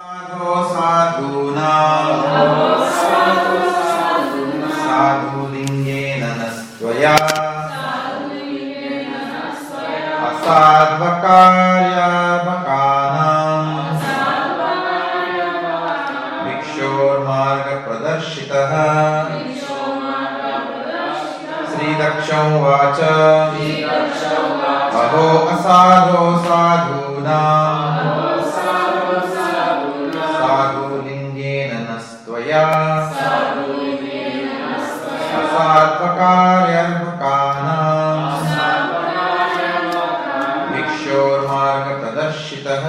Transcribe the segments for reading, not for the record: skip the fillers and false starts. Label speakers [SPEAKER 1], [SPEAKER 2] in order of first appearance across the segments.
[SPEAKER 1] साधुलिङ्गेन नस्त्वया असाध्वकार्यावकानां भिक्षोर्मार्गप्रदर्शितः श्रीदक्षोवाच अहो असाधो साधूनां साधुलिङ्गेन नस्त्वया असाध्वकार्यावकानां भिक्षोर्मार्गप्रदर्शितः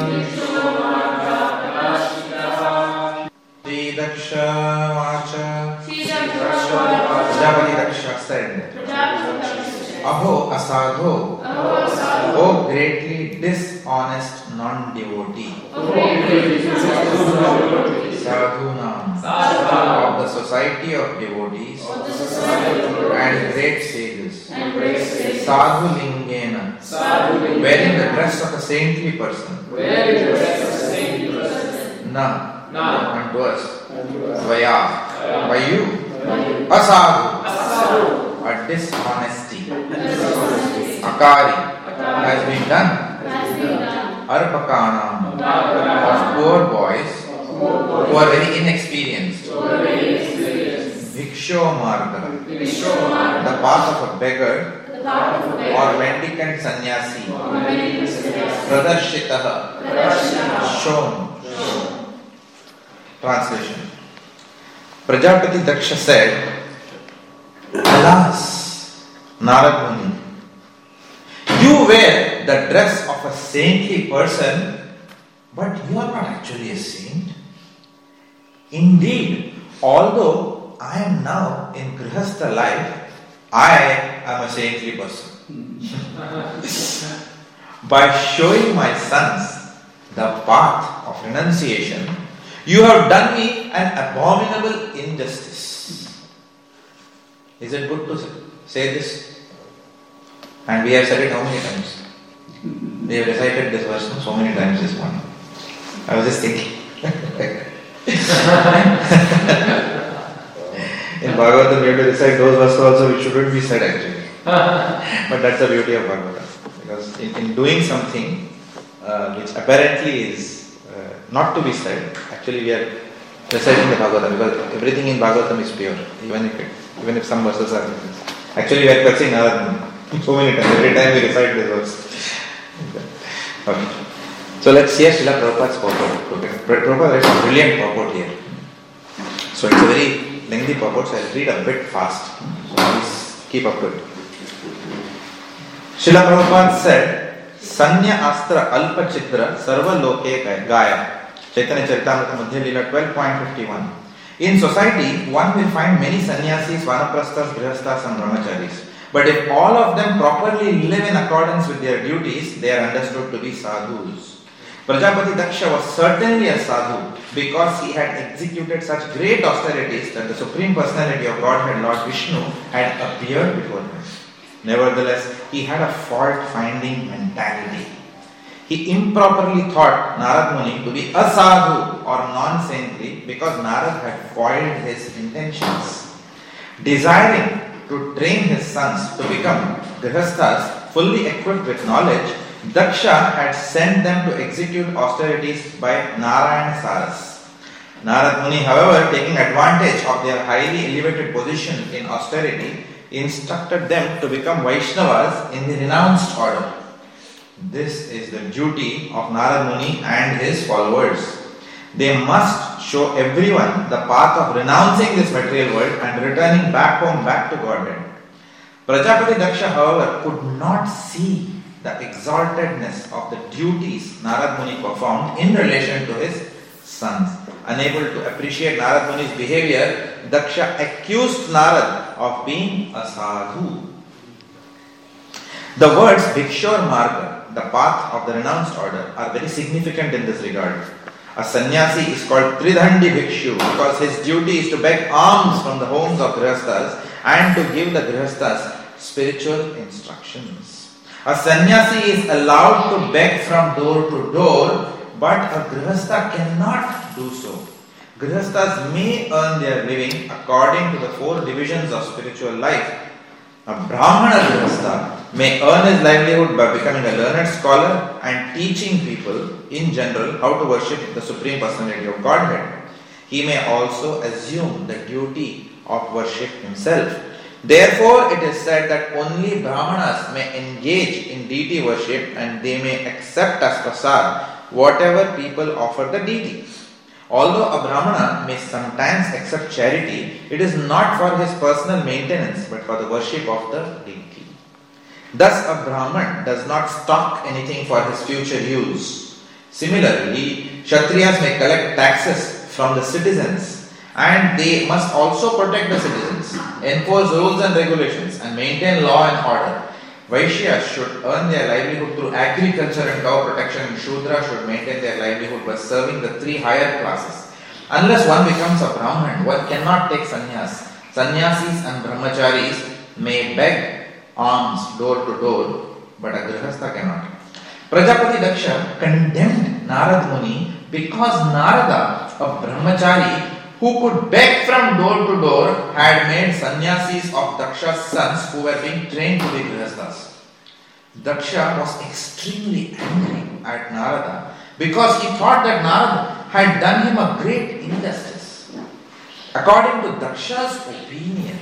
[SPEAKER 1] श्रीदक्षवाच Prajapati Daks said, Aho asadho, O greatly dishonest non-devotee, sadhunam, of the society of devotees and great sages, sadhu lingena, wearing the dress of a saintly person, na, unto us, vaya, by you, asadhu, a dishonesty, akari, has been done, arpakanam, of poor boys who are very inexperienced, bhiksho marga, the path of a beggar or mendicant sannyasi, pradarshitaha, shown. Translation. Prajapati Daksha said, Alas, Narad Muni, you wear the dress of a saintly person, but you are not actually a saint. Indeed, although I am now in Grihastha life, I am a saintly person. By showing my sons the path of renunciation, you have done me an abominable injustice. Is it good to say this? And we have said it how many times? We have recited this verse so many times this morning. I was just thinking. In Bhagavatam we have to recite those verses also which shouldn't be said actually. But that's the beauty of Bhagavatam. Because in doing something which apparently is not to be said, actually we are reciting the Bhagavatam because everything in Bhagavatam is pure, even if some verses are different. Actually we are cursing Narad so many times, every time we recite this verse. Okay. So let's hear Srila Prabhupada's purport. Prabhupada writes a brilliant purport here. So it's a very lengthy purport, so I'll read a bit fast. So please keep up to it. Srila Prabhupada said, Sanya Astra Alpa Chitra Sarva Loke Gaya. Chaitanya Charitamrita Madhya Leela 12.51. In society, one will find many sannyasis, vanaprasthas, grihasthas and brahmacharis. But if all of them properly live in accordance with their duties, they are understood to be sadhus. Prajapati Daksha was certainly a sadhu because he had executed such great austerities that the Supreme Personality of Godhead, Lord Vishnu, had appeared before him. Nevertheless, he had a fault-finding mentality. He improperly thought Narad Muni to be a sadhu or non-saintly because Narad had foiled his intentions. Desiring to train his sons to become grihasthas fully equipped with knowledge, Daksha had sent them to execute austerities by Narayana Saras. Narad Muni, however, taking advantage of their highly elevated position in austerity, instructed them to become Vaishnavas in the renounced order. This is the duty of Narad Muni and his followers. They must show everyone the path of renouncing this material world and returning back home, back to Godhead. Prajapati Daksha, however, could not see the exaltedness of the duties Narad Muni performed in relation to his sons. Unable to appreciate Narad Muni's behavior, Daksha accused Narad of being a sadhu. The words Bhikshor Marga, the path of the renounced order, are very significant in this regard. A sannyasi is called Tridhandi Bhikshu because his duty is to beg alms from the homes of grihasthas and to give the grihasthas spiritual instructions. A sannyasi is allowed to beg from door to door but a grihastha cannot do so. Grihasthas may earn their living according to the 4 divisions of spiritual life. A Brahmana grihastha may earn his livelihood by becoming a learned scholar and teaching people in general how to worship the Supreme Personality of Godhead. He may also assume the duty of worship himself. Therefore, it is said that only Brahmanas may engage in deity worship and they may accept as prasad whatever people offer the deity. Although a Brahmana may sometimes accept charity, it is not for his personal maintenance but for the worship of the deity. Thus, a Brahman does not stock anything for his future use. Similarly, Kshatriyas may collect taxes from the citizens and they must also protect the citizens, enforce rules and regulations and maintain law and order. Vaishyas should earn their livelihood through agriculture and cow protection, and Shudra should maintain their livelihood by serving the 3 higher classes. Unless one becomes a Brahman, one cannot take sannyas. Sannyasis and brahmacharis may beg alms door to door, but a grihastha cannot. Prajapati Daksha condemned Narad Muni because Narada, a brahmachari who could beg from door to door, had made sannyasis of Daksha's sons who were being trained to be grihasthas. Daksha was extremely angry at Narada because he thought that Narada had done him a great injustice. According to Daksha's opinion,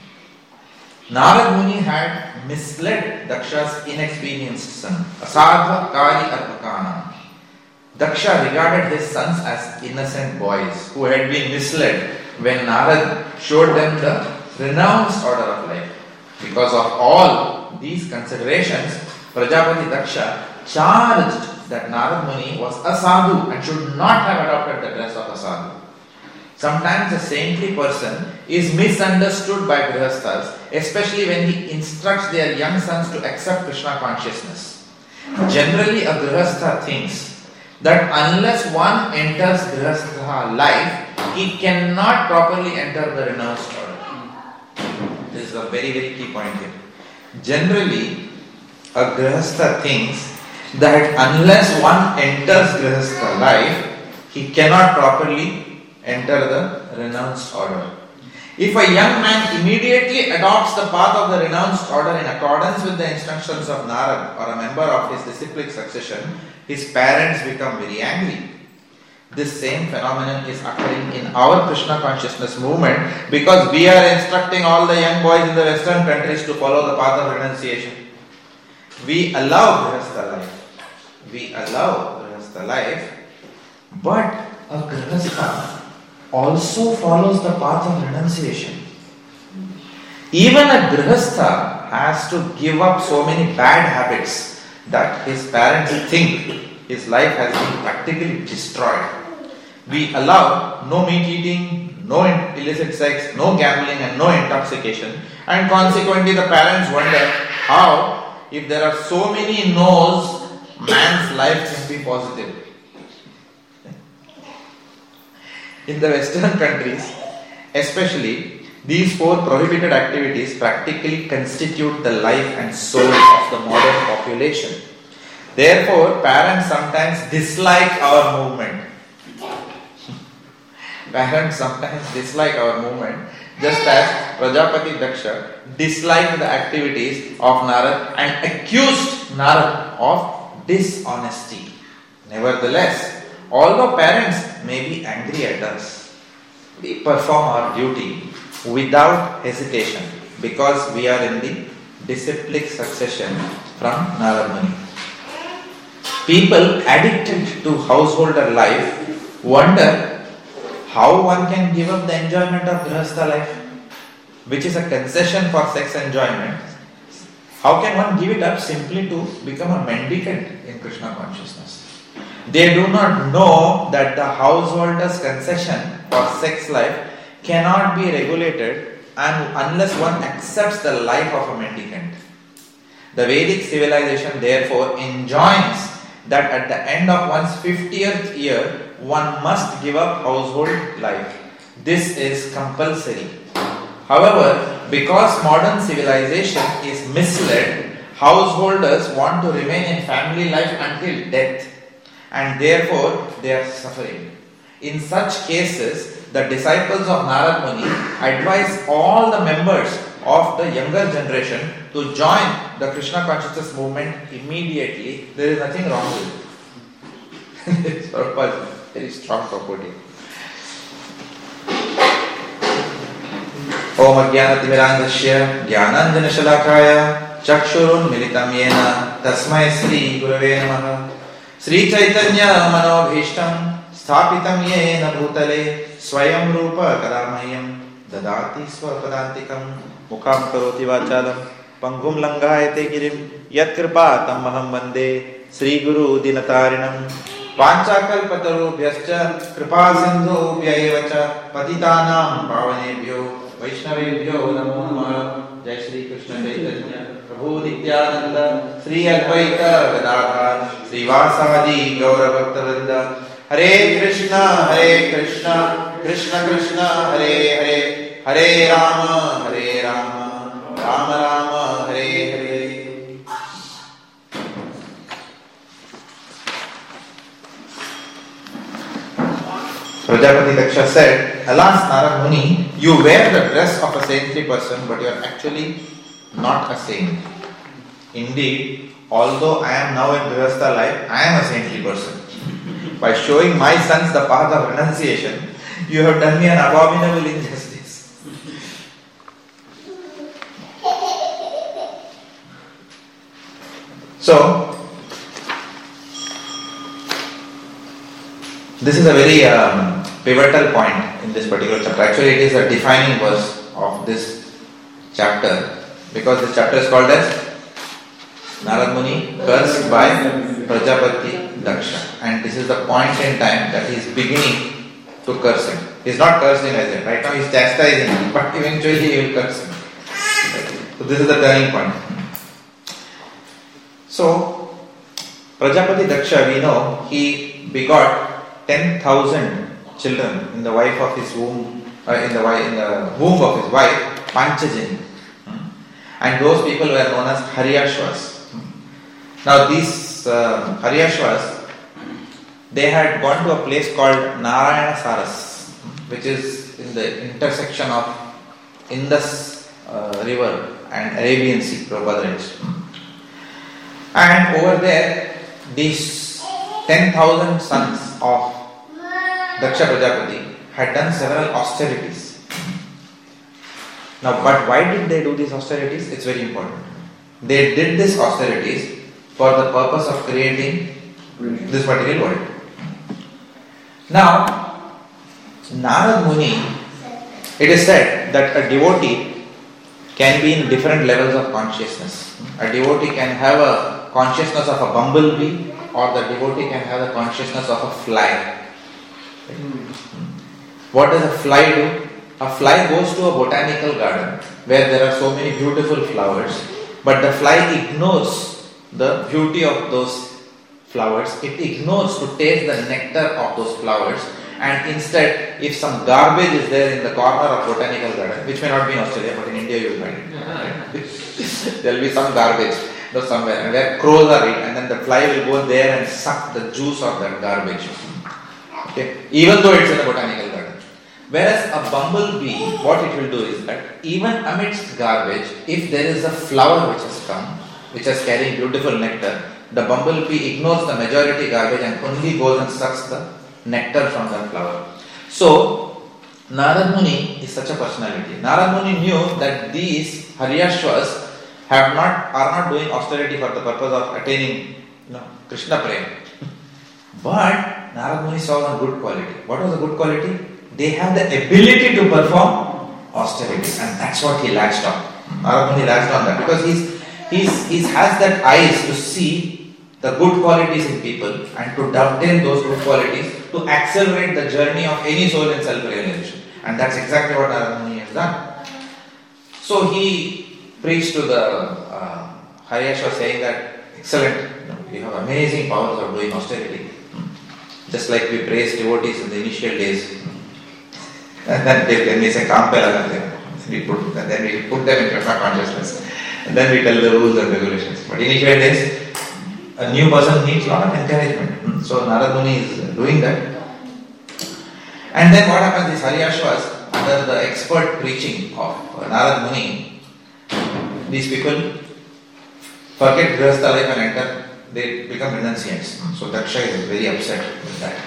[SPEAKER 1] Narad Muni had misled Daksha's inexperienced son, Asadha Kari Arpakana. Daksha regarded his sons as innocent boys who had been misled when Narad showed them the renounced order of life. Because of all these considerations, Prajapati Daksha charged that Narad Muni was a sadhu and should not have adopted the dress of a sadhu. Sometimes a saintly person is misunderstood by grihasthas, especially when he instructs their young sons to accept Krishna consciousness. Generally, a grihastha thinks that unless one enters grihastha life, he cannot properly enter the renounced order. This is a very, very key point here. Generally, a grihastha thinks that unless one enters grihastha life, he cannot properly enter the renounced order. If a young man immediately adopts the path of the renounced order in accordance with the instructions of Narad or a member of his disciplic succession, his parents become very angry. This same phenomenon is occurring in our Krishna consciousness movement because we are instructing all the young boys in the Western countries to follow the path of renunciation. We allow grihastha life, but a grihastha also follows the path of renunciation. Even a grihastha has to give up so many bad habits that his parents think his life has been practically destroyed. We allow no meat eating, no illicit sex, no gambling and no intoxication, and consequently the parents wonder how, if there are so many no's, man's life can be positive. In the Western countries, especially, these 4 prohibited activities practically constitute the life and soul of the modern population. Therefore, parents sometimes dislike our movement. Just as Prajapati Daksha disliked the activities of Narad and accused Narad of dishonesty. Nevertheless, although parents may be angry at us, we perform our duty without hesitation because we are in the disciplic succession from Narad Muni. People addicted to householder life wonder how one can give up the enjoyment of grihastha life, which is a concession for sex enjoyment. How can one give it up simply to become a mendicant in Krishna consciousness? They do not know that the householder's concession for sex life cannot be regulated unless one accepts the life of a mendicant. The Vedic civilization therefore enjoins that at the end of one's 50th year, one must give up household life. This is compulsory. However, because modern civilization is misled, householders want to remain in family life until death. and therefore they are suffering. In such cases, the disciples of Narad Muni advise all the members of the younger generation to join the Krishna consciousness movement immediately. There is nothing wrong with it. It's very strong property. Om Ajnanatimirandasya Jnananjanashalakaya Chakshurunmilitam Yena Tasmai Sri Gurave Namaha. Sri Chaitanya Manobhishtam Sthapitam Yena Bhutale Swayam Rupa Kadamahyam Dadati Swapadantikam Mukham Karoti Vachalam Panghum Langayate Girim Yat Kripatam Maham Vande Sri Guru Dinatarinam Panchakalpatarubhyascha Kripa Sindhubhyayevacha Patitanam Pavanebhyo Vaishnavebhyo Namo Namaha. Jai Shri Krishna Chaitanya Prabhu Nityananda Sri Advaita Gadadhar Sri Vasadi Gaura Bhaktavinda. Hare Krishna Krishna Krishna Hare Hare Hare Rama Rama Rama Hare Hare. Prajapati Daksha said, Alas Narad Muni, you wear the dress of a saintly person, but you are actually not a saint. Indeed, although I am now in Grihastha life, I am a saintly person. By showing my sons the path of renunciation, you have done me an abominable injustice. So, this is a very pivotal point in this particular chapter. Actually, it is a defining verse of this chapter, because this chapter is called as Narad Muni cursed by Prajapati Daksha, and this is the point in time that he is beginning to curse him. He is not cursing as yet. Right now he is chastising him, but eventually he will curse him. So this is the turning point. So Prajapati Daksha, we know, he begot 10,000 children in the wife of his womb, in the womb of his wife Panchajani, and those people were known as Haryashvas. Now these Haryashvas, they had gone to a place called Narayana Saras, which is in the intersection of Indus River and Arabian Sea, Prabhupada writes. And over there, these 10,000 sons of Daksha Prajapati had done several austerities. Now, but why did they do these austerities? It's very important. They did these austerities for the purpose of creating this material world. Now, Narad Muni, it is said that a devotee can be in different levels of consciousness. A devotee can have a consciousness of a bumblebee, or the devotee can have the consciousness of a fly. What does a fly do? A fly goes to a botanical garden where there are so many beautiful flowers, but the fly ignores the beauty of those flowers. It ignores to taste the nectar of those flowers, and instead, if some garbage is there in the corner of botanical garden, which may not be in Australia, but in India you will find it. There will be some garbage somewhere, and where crows are eaten, and then the fly will go there and suck the juice of that garbage. Okay, even though it's in a botanical garden. Whereas a bumblebee, what it will do is that even amidst garbage, if there is a flower which has come, which is carrying beautiful nectar, the bumblebee ignores the majority garbage and only goes and sucks the nectar from that flower. So, Narad Muni is such a personality. Narad Muni knew that these Haryashvas are not doing austerity for the purpose of attaining Krishna Prem. But Narad Muni saw one good quality. What was the good quality? They have the ability to perform austerities, and that's what he latched on. Narad Muni latched on that because he has that eyes to see the good qualities in people and to dovetail those good qualities to accelerate the journey of any soul in self-realization. And that's exactly what Narad Muni has done. So he preached to the Haryashva saying that, excellent, you have amazing powers of doing austerity. Just like we praise devotees in the initial days. And then we say, Kaam pe lagate. And then we put them in Krishna consciousness. And then we tell the rules and regulations. But initial days, a new person needs a lot of encouragement. So Narad Muni is doing that. And then what happens is Haryashvas, under the expert preaching of Narad Muni, these people forget Grihastha life and enter, they become renunciants. So Daksha is very upset with that.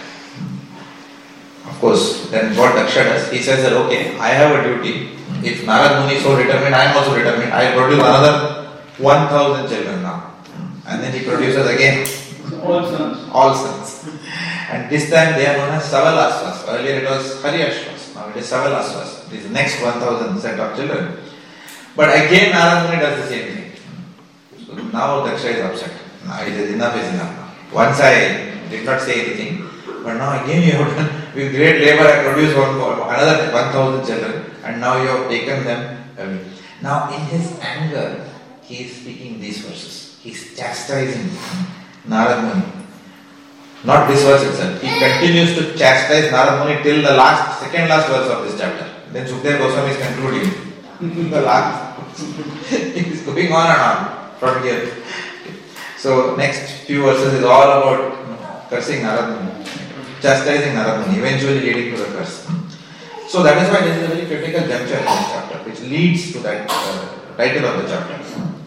[SPEAKER 1] Of course, then what Daksha does, he says that okay, I have a duty. If Narad Muni is so determined, I am also determined. I produce another 1,000 children now. And then he produces again all sons. And this time they are known as Savalasvas. Earlier it was Haryashvas. Now it is Savalasvas. It is the next 1,000 set of children. But again Narad Muni does the same thing. So now Daksha is upset. Now it is enough now. Once I did not say anything, but now again you have done, with great labor I produced another 1,000 children, and now you have taken them away. Now in his anger, he is speaking these verses. He is chastising Narad Muni. Not this verse itself. He continues to chastise Narad Muni till the second last verse of this chapter. Then Sukadeva Goswami is concluding the last. He is going on and on from here. So next few verses is all about cursing Narad Muni, chastising Narad Muni, eventually leading to the curse. So that is why this is a very critical juncture in this chapter, which leads to that title of the chapter.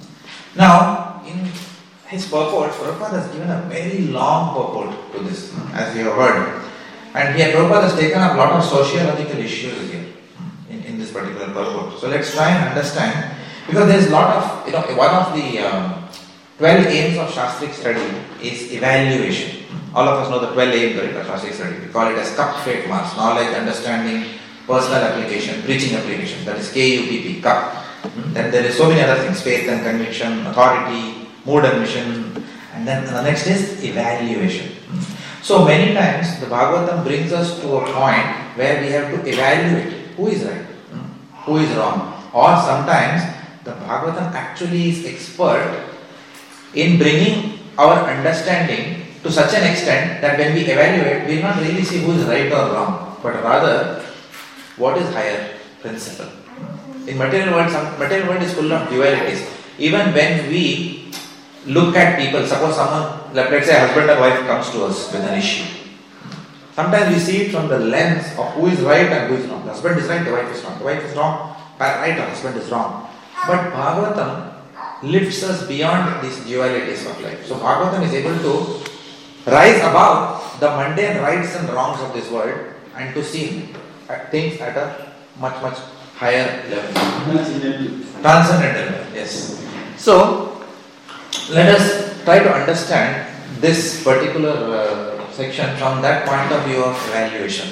[SPEAKER 1] Now, in his purport, Prabhupada has given a very long purport to this, as we have heard. And here Prabhupada has taken up a lot of sociological issues here in this particular purport. So let's try and understand, because there is a lot of, one of the 12 aims of Shastric study is evaluation. All of us know the 12 aims of Shastric study. We call it as cup, faith, mass, knowledge, understanding, personal application, preaching application. That is KUPP, cup. Then there is so many other things, faith and conviction, authority, mood and mission, and then the next is evaluation. So many times the Bhagavatam brings us to a point where we have to evaluate who is right, who is wrong. Or sometimes the Bhagavatam actually is expert in bringing our understanding to such an extent that when we evaluate, we will not really see who is right or wrong, but rather what is higher principle. In material world is full of dualities. Even when we look at people, suppose someone, let's say a husband or wife comes to us with an issue. Sometimes we see it from the lens of who is right and who is wrong. The husband is right, the wife is wrong. The wife is wrong, right, the husband is wrong. But Bhagavatam lifts us beyond these dualities of life. So Bhagavatam is able to rise above the mundane rights and wrongs of this world and to see things at a much higher level. Transcendental level, yes. So let us try to understand this particular section from that point of view of evaluation.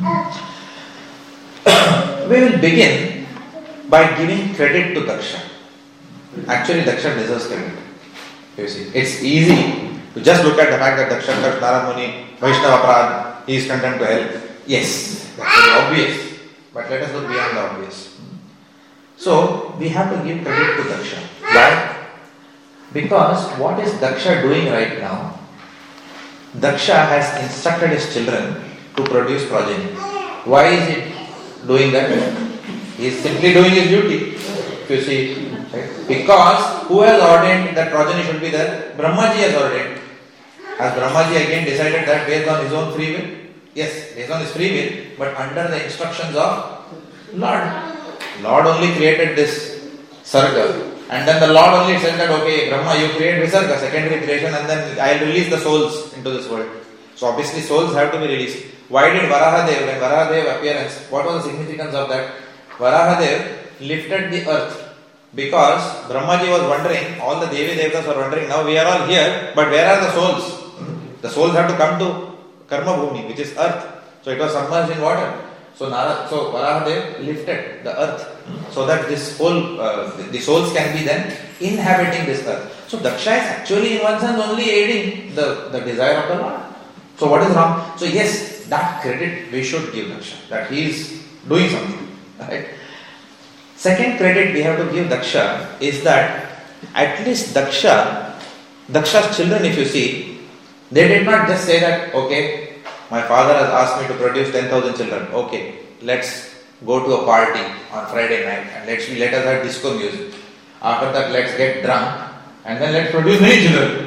[SPEAKER 1] We will begin by giving credit to Daksha. Actually, Daksha deserves credit. You see, it's easy to just look at the fact that Daksha cursed Narad Muni, Vaishnava Prad, he is condemned to hell. Yes, that's very obvious. But let us look beyond the obvious. So, we have to give credit to Daksha. Why? Because what is Daksha doing right now? Daksha has instructed his children to produce progeny. Why is he doing that? He is simply doing his duty. If you see, right? Because who has ordained that progeny should be there? Brahmaji has ordained. Has Brahmaji again decided that based on his own free will? Yes, based on his free will, but under the instructions of Lord. Lord only created this Sarga. And then the Lord only said that, okay, Brahma, you create Visarga, secondary creation, and then I will release the souls into this world. So obviously souls have to be released. Why did Varahadev, when Varahadev appearance, what was the significance of that? Varahadev lifted the earth because Brahmaji was wondering, all the Devi Devtas were wondering, now we are all here, but where are the souls? The souls have to come to Karma Bhumi, which is earth. So it was submerged in water. So Varahadev lifted the earth so that this whole, the souls can be then inhabiting this earth. So Daksha is actually in one sense only aiding the desire of the Lord. So what is wrong? So yes, that credit we should give Daksha, that he is doing something. Right? Second credit we have to give Daksha is that at least Daksha's children, if you see, they did not just say that, okay, my father has asked me to produce 10,000 children. Okay, let's go to a party on Friday night and let us have disco music. After that, let's get drunk and then let's produce many children.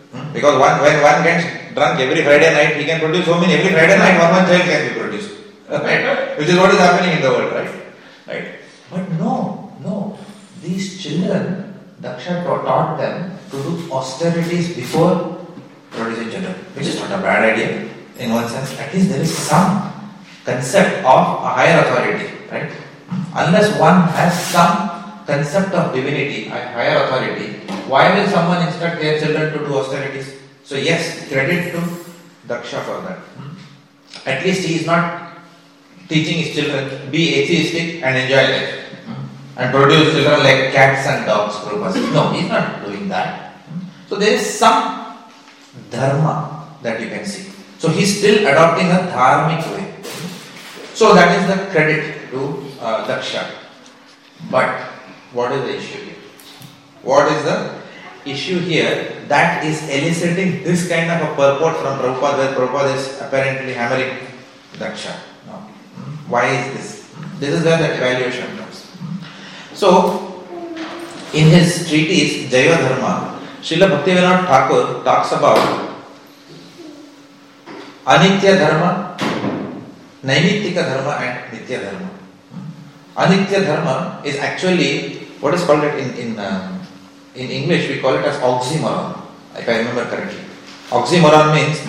[SPEAKER 1] Because when one gets drunk every Friday night, he can produce so many. Every Friday night, one child can be produced. Right? Which is what is happening in the world, right? Right? But no. These children, Daksha taught them to do austerities before producing children, which is not a bad idea in one sense. At least there is some concept of a higher authority, right? Unless one has some concept of divinity, a higher authority, why will someone instruct their children to do austerities? So yes, credit to Daksha for that. At least he is not teaching his children be atheistic and enjoy life and produce children like cats and dogs. No, he is not doing that. So there is some dharma that you can see. So he is still adopting a dharmic way. So that is the credit to Daksha. But what is the issue here? What is the issue here that is eliciting this kind of a purport from Prabhupada, where Prabhupada is apparently hammering Daksha? No. Why is this? This is where the evaluation comes. So, in his treatise Jaiva Dharma, Srila Bhaktivinoda Thakur talks about Anitya Dharma, Naimittika Dharma and Nitya Dharma. Anitya Dharma is actually what is called in English we call it as oxymoron, if I remember correctly. Oxymoron means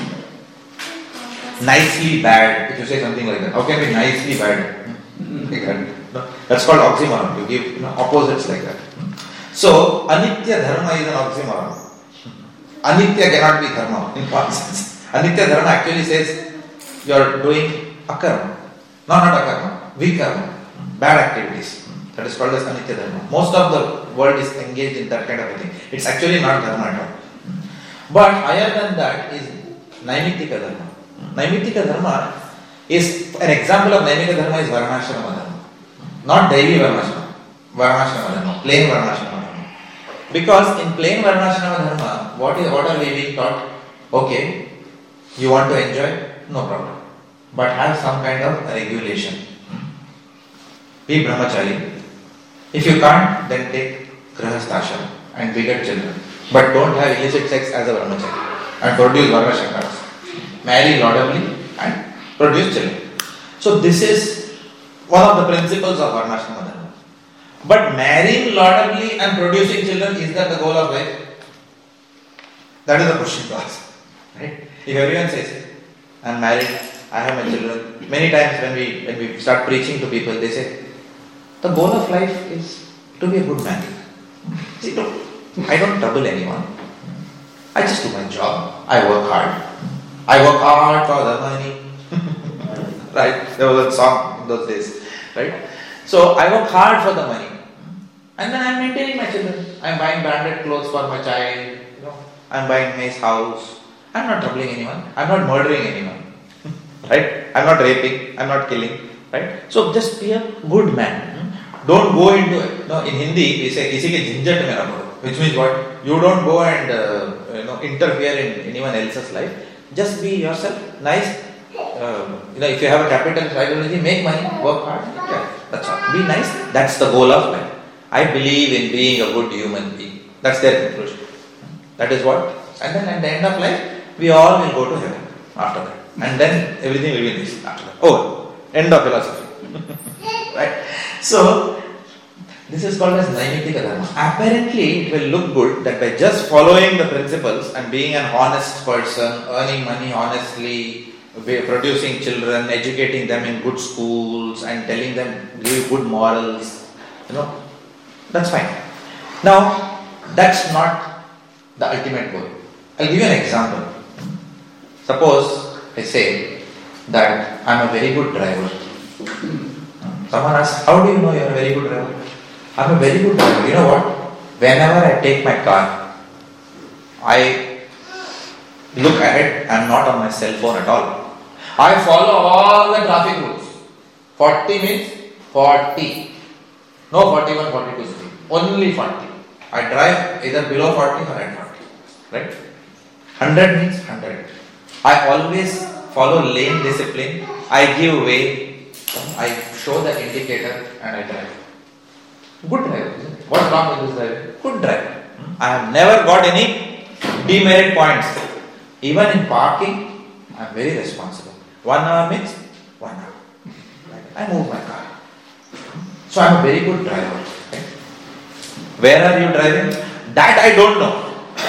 [SPEAKER 1] nicely bad, if you say something like that. How can be nicely bad? That's called oxymoron. You give opposites like that. So, Anitya Dharma is an oxymoron. Anitya cannot be Dharma in one sense. Anitya Dharma actually says you are doing akarma. No, not akarma, vikarma, bad activities. That is called as Anitya Dharma. Most of the world is engaged in that kind of a thing. It's actually not Dharma at all. But higher than that is Naimittika Dharma. Naimittika Dharma is, an example of Naimittika Dharma is Varnashrama Dharma. Not daily Varnashrama. Varnashrama Dharma. Plain Varnashrama Dharma. Because in plain Varnashrama Dharma, what are we being taught? Okay, you want to enjoy? No problem. But have some kind of regulation. Be brahmachari. If you can't, then take grihasthashram and beget children. But don't have illicit sex as a brahmachari and produce varnashramakas. Marry laudably and produce children. So this is one of the principles of varnashrama dharma. But marrying laudably and producing children, is that the goal of life? That is the question to ask. Right? If everyone says, I am married, I have my children. Many times when we start preaching to people, they say, the goal of life is to be a good man. See, I don't trouble anyone. I just do my job. I work hard. I work hard for the money. Right? There was a song in those days. Right? So I work hard for the money. And then I am maintaining my children. I am buying branded clothes for my child. I am buying nice house. I am not troubling anyone. I am not murdering anyone. Right? I am not raping. I am not killing. Right? So just be a good man. Don't go into it. No, in Hindi we say kisi ke jhinjat mein na pado, which means what? You don't go and interfere in anyone else's life. Just be yourself. Nice. If you have a capitalist ideology, make money, work hard. Yeah, that's all. Be nice. That's the goal of life. I believe in being a good human being. That's their conclusion. That is what. And then at the end of life, we all will go to heaven after that. And then everything will be nice after that. Oh, end of philosophy. Right? So, this is called as Naimittika Dharma. Apparently, it will look good that by just following the principles and being an honest person, earning money honestly, producing children, educating them in good schools and telling them, give good morals, that's fine. Now, that's not the ultimate goal. I'll give you an example. Suppose I say that I'm a very good driver. Someone asks, how do you know you're a very good driver? I'm a very good driver. You know what? Whenever I take my car, I look ahead. I'm not on my cell phone at all. I follow all the traffic rules. 40 means 40. No 41, 42 speed. Only 40. I drive either below 40 or at 40. Right? 100 means 100. I always follow lane discipline. I give way. I show the indicator and I drive. Good driver. What's wrong with this driver? Good driver. I have never got any Demerit points. Even in parking, I am very responsible. 1 hour means 1 hour. I move my car. So I am a very good driver. Okay? Where are you driving? That I don't know.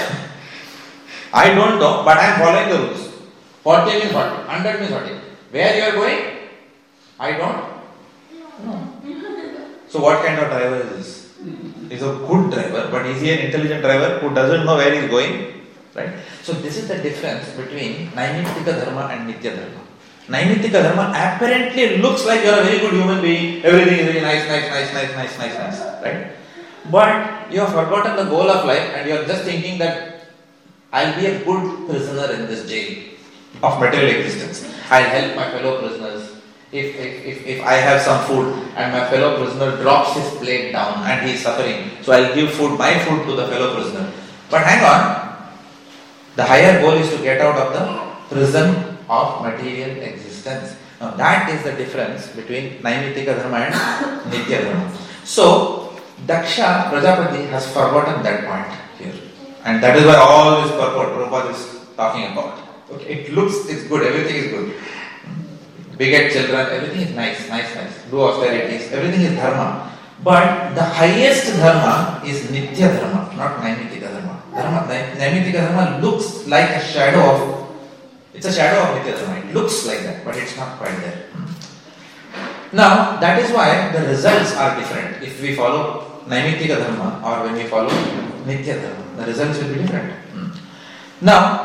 [SPEAKER 1] I don't know, but I am following the rules. 40 means 40, 100 means 40. Where you are going? I don't know. So what kind of driver is this? He's a good driver, but is he an intelligent driver who doesn't know where he is going? Right? So this is the difference between Naimitika Dharma and Nitya Dharma. Naimitika Dharma apparently looks like you are a very good human being, everything is very nice, right? But you have forgotten the goal of life and you are just thinking that I'll be a good prisoner in this jail of material existence. I'll help my fellow prisoners. If I have some food and my fellow prisoner drops his plate down and he is suffering, so I'll give my food to the fellow prisoner. But hang on, the higher goal is to get out of the prison of material existence. Now that is the difference between Naimitika Dharma and Nitya Dharma. So Daksha Prajapati has forgotten that point here. And that is why all this purport Prabhupada is talking about. Okay, it looks, it's good, everything is good. Beget children, everything is nice. Do austerities, everything is dharma. But the highest dharma is Nitya Dharma, not Naimitika Dharma. Naimitika Dharma looks like a shadow of, it's a shadow of Nitya Dharma. It looks like that, but it's not quite there. Now, that is why the results are different. If we follow Naimitika Dharma or when we follow Nitya Dharma, the results will be different. Now,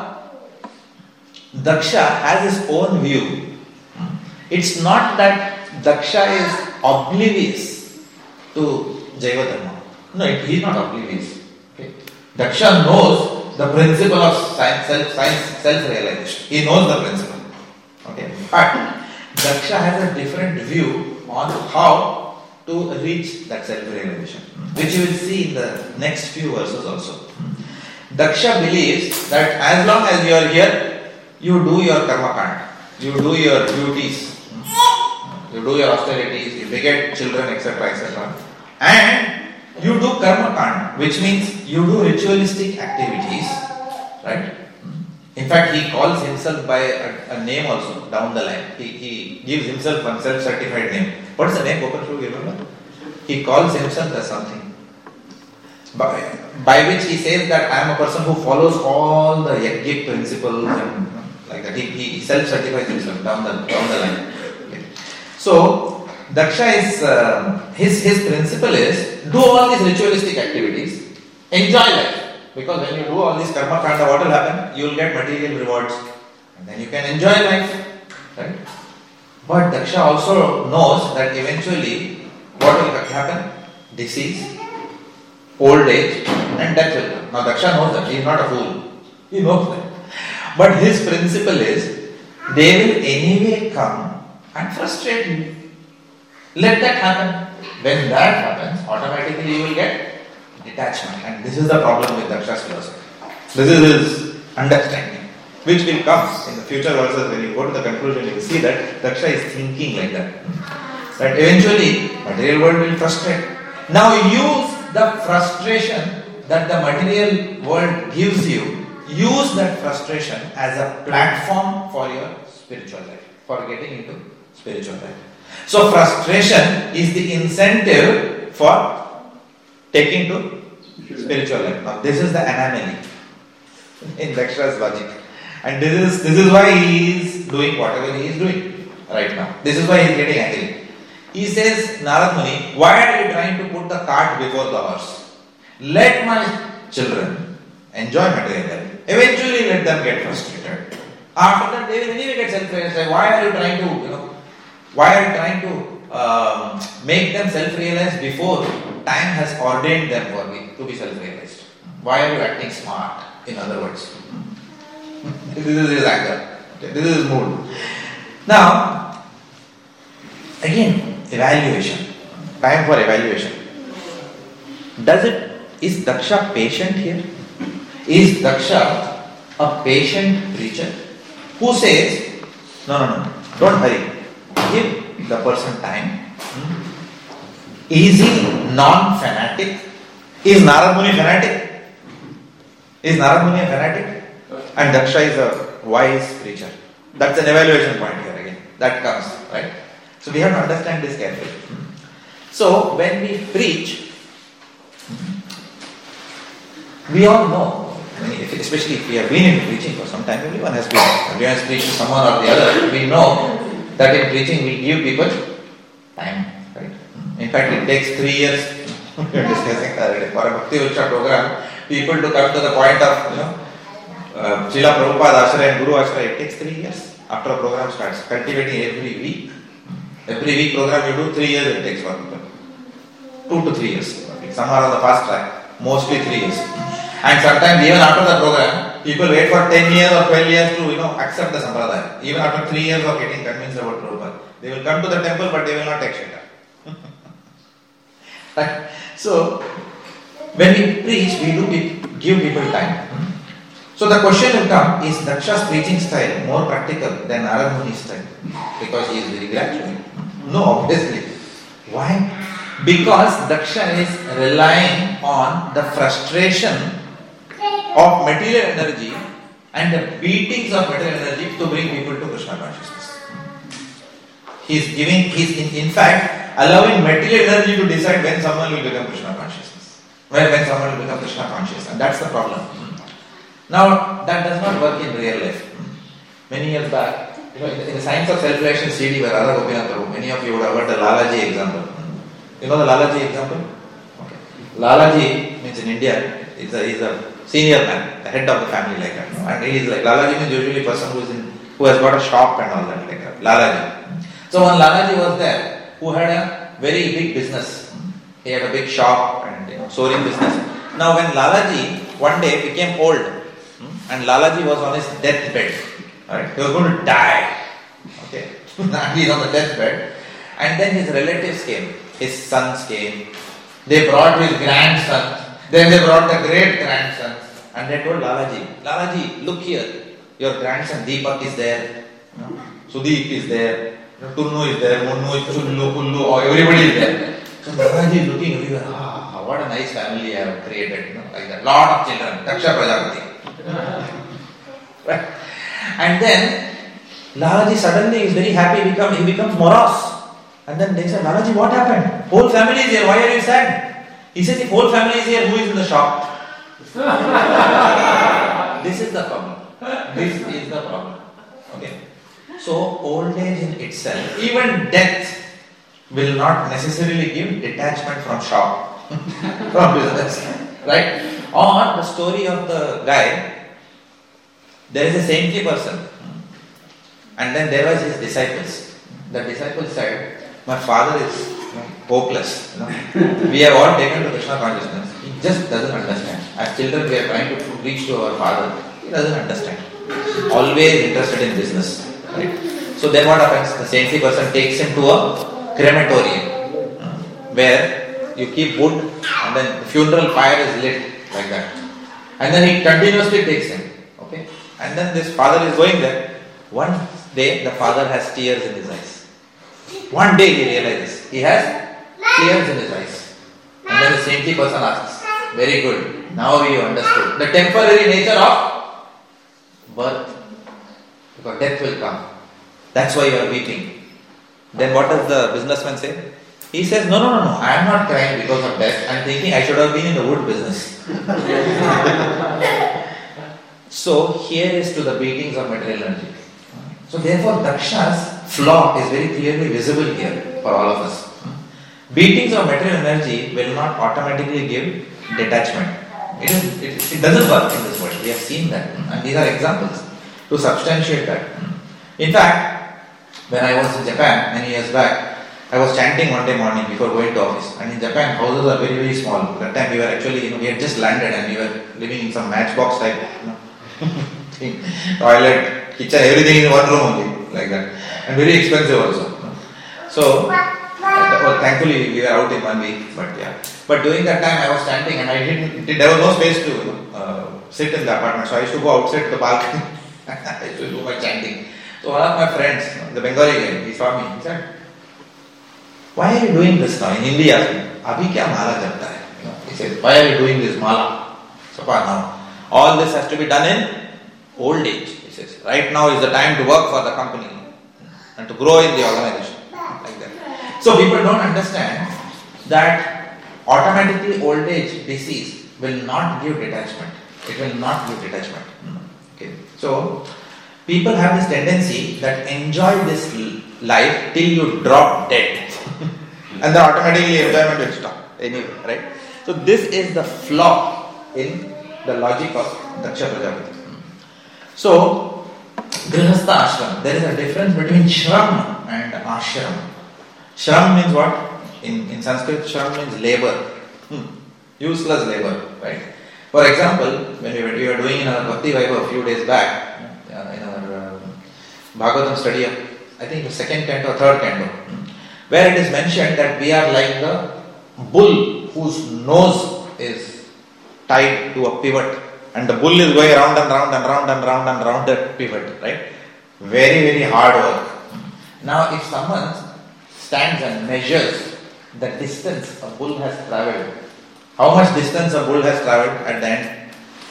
[SPEAKER 1] Daksha has his own view. It's not that Daksha is oblivious to Jaiva Dharma. No, he is not oblivious. Okay? Daksha knows the principle of self-realization. He knows the principle. Okay? But Daksha has a different view on how to reach that self-realization, which you will see in the next few verses also. Daksha believes that as long as you are here, you do your karma kand, you do your duties, you do your austerities, you beget children, etc., and you do karma kand, which means you do ritualistic activities, right? In fact, he calls himself by a name also down the line. He gives himself one self-certified name. What is the name? Gopakshu, you remember? He calls himself as something by which he says that I am a person who follows all the yajnik principles and like that. He self-certifies himself down the line. Okay. So Daksha is his principle is do all these ritualistic activities, enjoy life. Because when you do all this karma kanda, what will happen? You will get material rewards and then you can enjoy life. Right? But Daksha also knows that eventually what will happen? Disease, old age and death will come. Now Daksha knows that. He is not a fool. He knows that. But his principle is they will anyway come and frustrate you. Let that happen. When that happens, automatically you will get detachment. And this is the problem with Daksha's philosophy. This is his understanding, which will come in the future verses. When you go to the conclusion, you will see that Daksha is thinking like that. That eventually, material world will frustrate. Now use the frustration that the material world gives you. Use that frustration as a platform for your spiritual life, for getting into spiritual life. So frustration is the incentive for taking to spiritual life. Now this is the anomaly in Daksha's logic. And this is why he is doing whatever he is doing right now. This is why he is getting angry. He says, Narad Muni, why are you trying to put the cart before the horse? Let my children enjoy material life. Eventually let them get frustrated. After that they will anyway get self-realized. Why are you trying to make them self-realized before time has ordained them for me to be self-realized? Why are you acting smart? In other words. This is his anger. This is his mood. Now, again, evaluation. Time for evaluation. Is Daksha patient here? Is Daksha a patient preacher who says, no, don't hurry. Give the person time. Is he non-fanatic? Is Narad Muni fanatic? Is Narad Muni a fanatic? And Daksha is a wise preacher. That's an evaluation point here again. That comes, right? So we have to understand this carefully. So when we preach, we all know, especially if we have been in preaching for some time, everyone has preached to someone or the other. We know that in preaching we give people time, right? In fact, it takes 3 years. We are discussing for a Bhakti Vriksha program, people to come to the point of, Srila Prabhupada Ashray and Guru Ashray, it takes 3 years after a program starts. Cultivating every week. Every week program you do, 3 years it takes for people. 2 to 3 years. Some are on the fast track, mostly 3 years. And sometimes even after the program, people wait for 10 years or 12 years to accept the Sampradaya. Even after 3 years of getting convinced about Prabhupada. They will come to the temple but they will not take shelter. Right? So, when we preach, we do give people time. So the question will come, is Daksha's preaching style more practical than Narad Muni's style? Because he is very gradual. No, obviously. Why? Because Daksha is relying on the frustration of material energy and the beatings of material energy to bring people to Krishna consciousness. He is in fact allowing material energy to decide when someone will become Krishna consciousness. When someone will become Krishna conscious. And that's the problem. Now, that does not work in real life. Many years back, in the Science of Self-Realization CD by Radha Gopinath Prabhu, many of you would have heard the Lalaji example. You know the Lalaji example? Okay. Lalaji means in India, is a senior man, the head of the family like that. And he is like, Lalaji means usually a person who has got a shop and all that like that. Lalaji. So when Lalaji was there, who had a very big business. He had a big shop and soaring business. Now when Lalaji one day became old, and Lalaji was on his deathbed. Right? He was going to die. Okay. He is on the deathbed. And then his relatives came. His sons came. They brought his grandsons. Then they brought the great grandsons. And they told Lalaji, Lalaji, look here. Your grandson Deepak is there. Sudeep is there. Tunnu is there. Munnu is Chullu, Kullu. Everybody is there. So Lalaji is looking everywhere. What a nice family I have created. Like that. Lot of children. Daksha Prajapati. Right? And then Lalaji suddenly is very happy, he becomes morose. And then they say, Lalaji, what happened? Whole family is here, why are you sad? He says, if whole family is here, who is in the shop? This is the problem. This is the problem. Okay. So old age in itself, even death will not necessarily give detachment from shop, from business. Right? Or the story of the guy, there is a saintly person, and then there was his disciples. The disciples said, my father is hopeless. We have all taken to Krishna consciousness. He just doesn't understand. As children, we are trying to preach to our father. He doesn't understand. Always interested in business. Right? So then what happens? The saintly person takes him to a crematorium where you keep wood and then the funeral fire is lit like that. And then he continuously takes him. Okay? And then this father is going there. One day the father has tears in his eyes. One day he realizes he has tears in his eyes. And then the saintly person asks, very good, now you understood the temporary nature of birth. Because death will come. That's why you are weeping. Then what does the businessman say? He says, no, I am not crying because of death. I am thinking I should have been in the wood business. So here is to the beatings of material energy. So therefore Daksha's flaw is very clearly visible here for all of us. Beatings of material energy will not automatically give detachment. It doesn't work in this world. We have seen that. And these are examples to substantiate that. In fact, when I was in Japan many years back, I was chanting one day morning before going to office. And in Japan, houses are very, very small. That time we were actually, we had just landed and we were living in some matchbox type, thing. Toilet, kitchen, everything in one room only, like that. And very expensive also. So, thankfully we were out in 1 week, but yeah. But during that time I was standing and there was no space to sit in the apartment. So I used to go outside to the balcony. I used to do my chanting. So one of my friends, the Bengali guy, he saw me. He said, why are you doing this now? In India, Abhi kya mala japta hai? He says, why are you doing this mala? So now, All this has to be done in old age. He says, right now is the time to work for the company and to grow in the organization. Like that. So people don't understand that automatically old age disease will not give detachment. It will not give detachment. Okay. So people have this tendency that enjoy this life till you drop dead. And then automatically enjoyment will stop. Anyway, right? So this is the flaw in the logic of Daksha Prajapati. So, Grihastha Ashram, there is a difference between Shram and Ashram. Shram means what? In Sanskrit, Shram means labor. Useless labor, right? For example, when we were doing in our Bhakti Vaibhav a few days back, in our Bhagavatam study of, I think the second canto or third canto, where it is mentioned that we are like the bull whose nose is tied to a pivot, and the bull is going round and round and round and round and round that pivot, right? Very, very hard work. Now, if someone stands and measures the distance a bull has travelled, how much distance a bull has travelled at the end?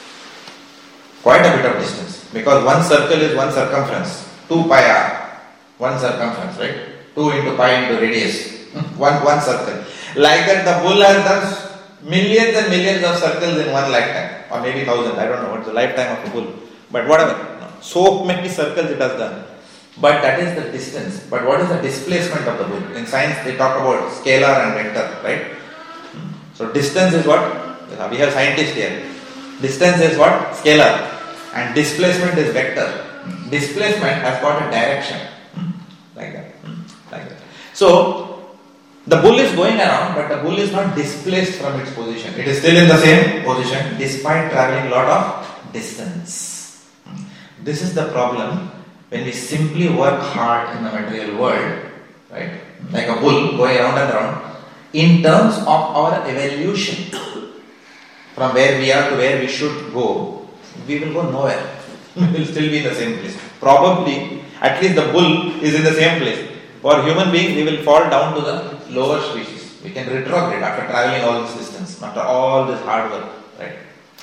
[SPEAKER 1] Quite a bit of distance, because one circle is one circumference, 2 pi r, one circumference, right? 2 into pi into radius, one circle. Like that, the bull has done millions and millions of circles in one lifetime, or maybe thousands. I don't know what's the lifetime of a bull, but whatever. So many circles it has done. But that is the distance. But what is the displacement of the bull? In science, they talk about scalar and vector, right? So distance is what? We have scientists here. Distance is what? Scalar. And displacement is vector. Displacement has got a direction. Like that. Like that. So, the bull is going around, but the bull is not displaced from its position. It is still in the same position despite travelling a lot of distance. This is the problem when we simply work hard in the material world, right? Like a bull going around and around. In terms of our evolution, from where we are to where we should go, we will go nowhere. We will still be in the same place. Probably, at least the bull is in the same place. For human beings, we will fall down to the lower species. We can retrograde after traveling all this distance, after all this hard work, right?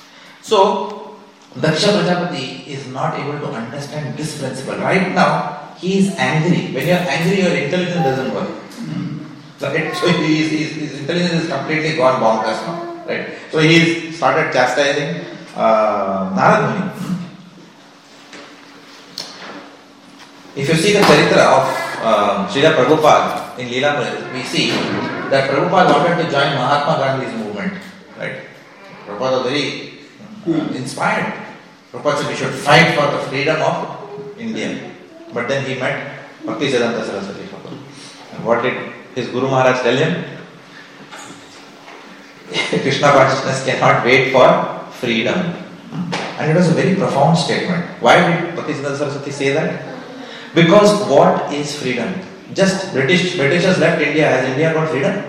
[SPEAKER 1] So, Daksha Prajapati is not able to understand this principle. Right now, he is angry. When you are angry, your intelligence doesn't work. So his intelligence is completely gone bonkers now, right? So he started chastising Narad Muni. If you see the charitra of Srila Prabhupada in Leela, we see that Prabhupada wanted to join Mahatma Gandhi's movement, right? Prabhupada was very inspired. Prabhupada said we should fight for the freedom of India. But then he met Bhaktisiddhanta Saraswati Thakur. And what did his Guru Maharaj tell him? Krishna consciousness cannot wait for freedom. And it was a very profound statement. Why did Bhaktisiddhanta Saraswati say that? Because what is freedom? Just Britishers left India. Has India got freedom?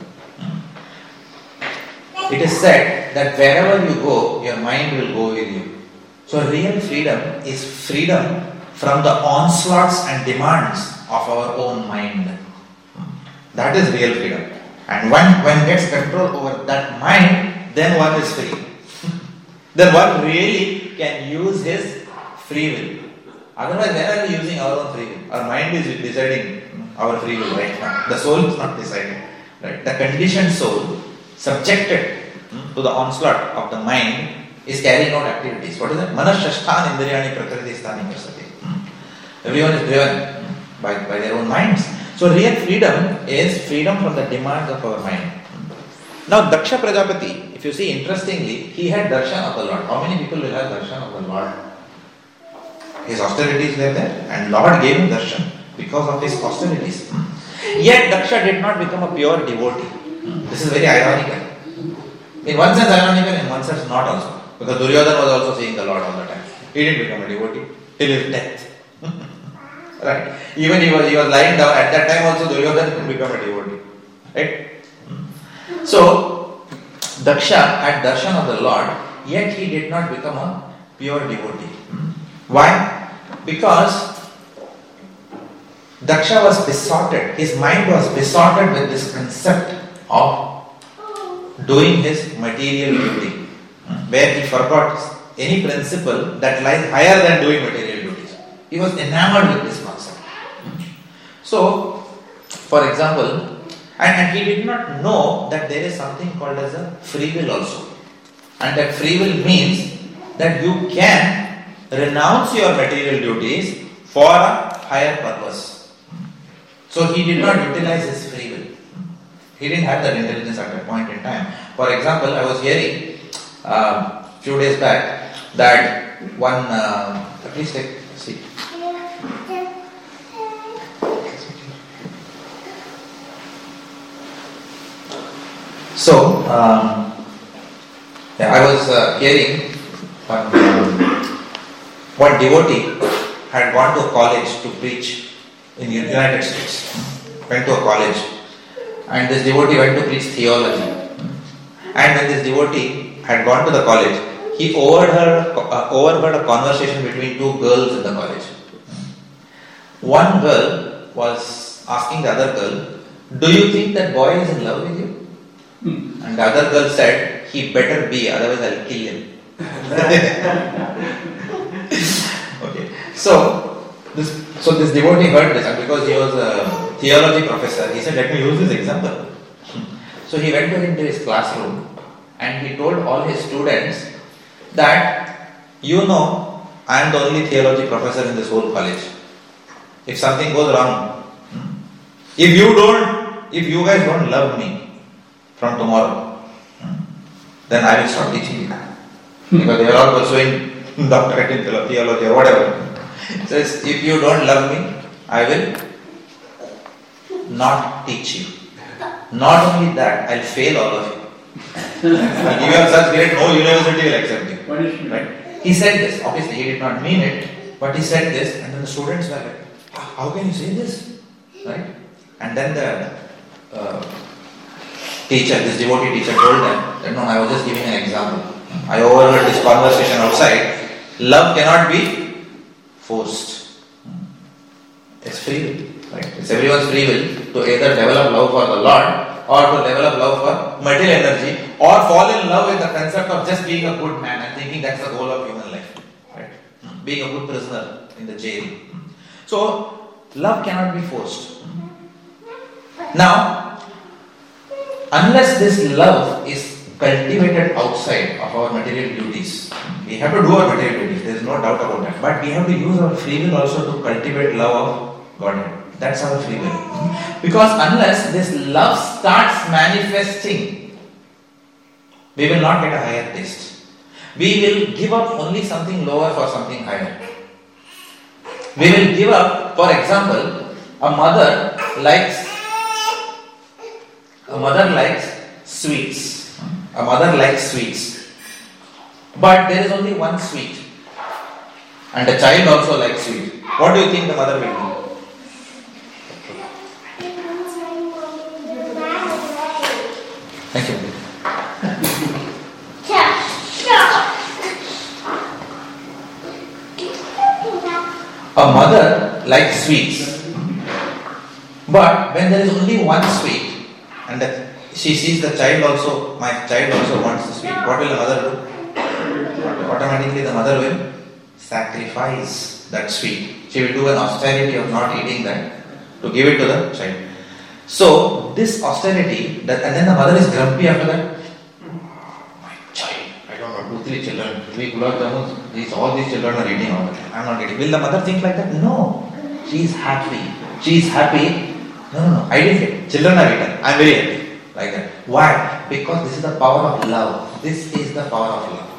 [SPEAKER 1] It is said that wherever you go, your mind will go with you. So real freedom is freedom from the onslaughts and demands of our own mind. That is real freedom. And when one gets control over that mind, then one is free. Then one really can use his free will. Otherwise, where are we using our own free will? Our mind is deciding our free will right now. The soul is not deciding. Right? The conditioned soul, subjected to the onslaught of the mind, is carrying out activities. What is it? Manashashthan indriyani prakriti sthani kasati. Everyone is driven by their own minds. So real freedom is freedom from the demands of our mind. Now Daksha Prajapati, if you see interestingly, he had darshan of the Lord. How many people will have darshan of the Lord? His austerities were there, and Lord gave him darshan because of his austerities. Yet Daksha did not become a pure devotee. This is very ironical. In one sense ironical, in one sense not also. Because Duryodhana was also seeing the Lord all the time. He didn't become a devotee till his death. Right? Even he was lying down, at that time also Duryodhana didn't become a devotee. Right? So, Daksha had darshan of the Lord, yet he did not become a pure devotee. Why? Because Daksha was besotted, his mind was besotted with this concept of doing his material duty, where he forgot any principle that lies higher than doing material duties. He was enamored with this concept. So, for example, and he did not know that there is something called as a free will also. And that free will means that you can renounce your material duties for a higher purpose. So he did not utilize his free will. He didn't have that intelligence at that point in time. For example, I was hearing a few days back that one, please take a seat. So, I was hearing one devotee had gone to a college to preach in the United States. Went to a college, and this devotee went to preach theology. And when this devotee had gone to the college, he overheard a conversation between two girls in the college. One girl was asking the other girl, "Do you think that boy is in love with you?" And the other girl said, "He better be, otherwise I'll kill him." Okay. So this devotee heard this, and because he was a theology professor, he said, "Let me use this example." So he went into his classroom and he told all his students that, I am the only theology professor in this whole college. If something goes wrong, if you guys don't love me from tomorrow, then I will stop teaching you. Because they are all pursuing doctorate in theology or whatever. It says, if you don't love me, I will not teach you. Not only that, I'll fail all of you. If you have such grade, no university will accept you. Right? He said this. Obviously, he did not mean it, but he said this, and then the students were like, "How can you say this?" Right? And then the this devotee teacher told them that, "No, I was just giving an example. I overheard this conversation outside. Love cannot be forced. It's free will. Right? It's everyone's free will to either develop love for the Lord or to develop love for material energy or fall in love with the concept of just being a good man and thinking that's the goal of human life. Right? Being a good prisoner in the jail. So, love cannot be forced. Now, unless this love is cultivated outside of our material duties, we have to do our material duties, there is no doubt about that. But we have to use our free will also to cultivate love of Godhead. That's our free will. Because unless this love starts manifesting, we will not get a higher taste. We will give up only something lower for something higher. We will give up, for example, a mother likes sweets. A mother likes sweets. But there is only one sweet. And the child also likes sweet. What do you think the mother will do? Thank you. A mother likes sweets. But when there is only one sweet, and she sees the child also, my child also wants the sweet, what will the mother do? Automatically the mother will sacrifice that sweet. She will do an austerity of not eating that to give it to the child. So this austerity, and then the mother is grumpy after that. My child, I don't know, 2-3 children, 3 gulab jamuns, all these children are eating all the time. I'm not eating. Will the mother think like that? No. She is happy. She is happy. No, I didn't get. Children are eaten. I'm very happy. Like that. Why? Because this is the power of love. This is the power of love.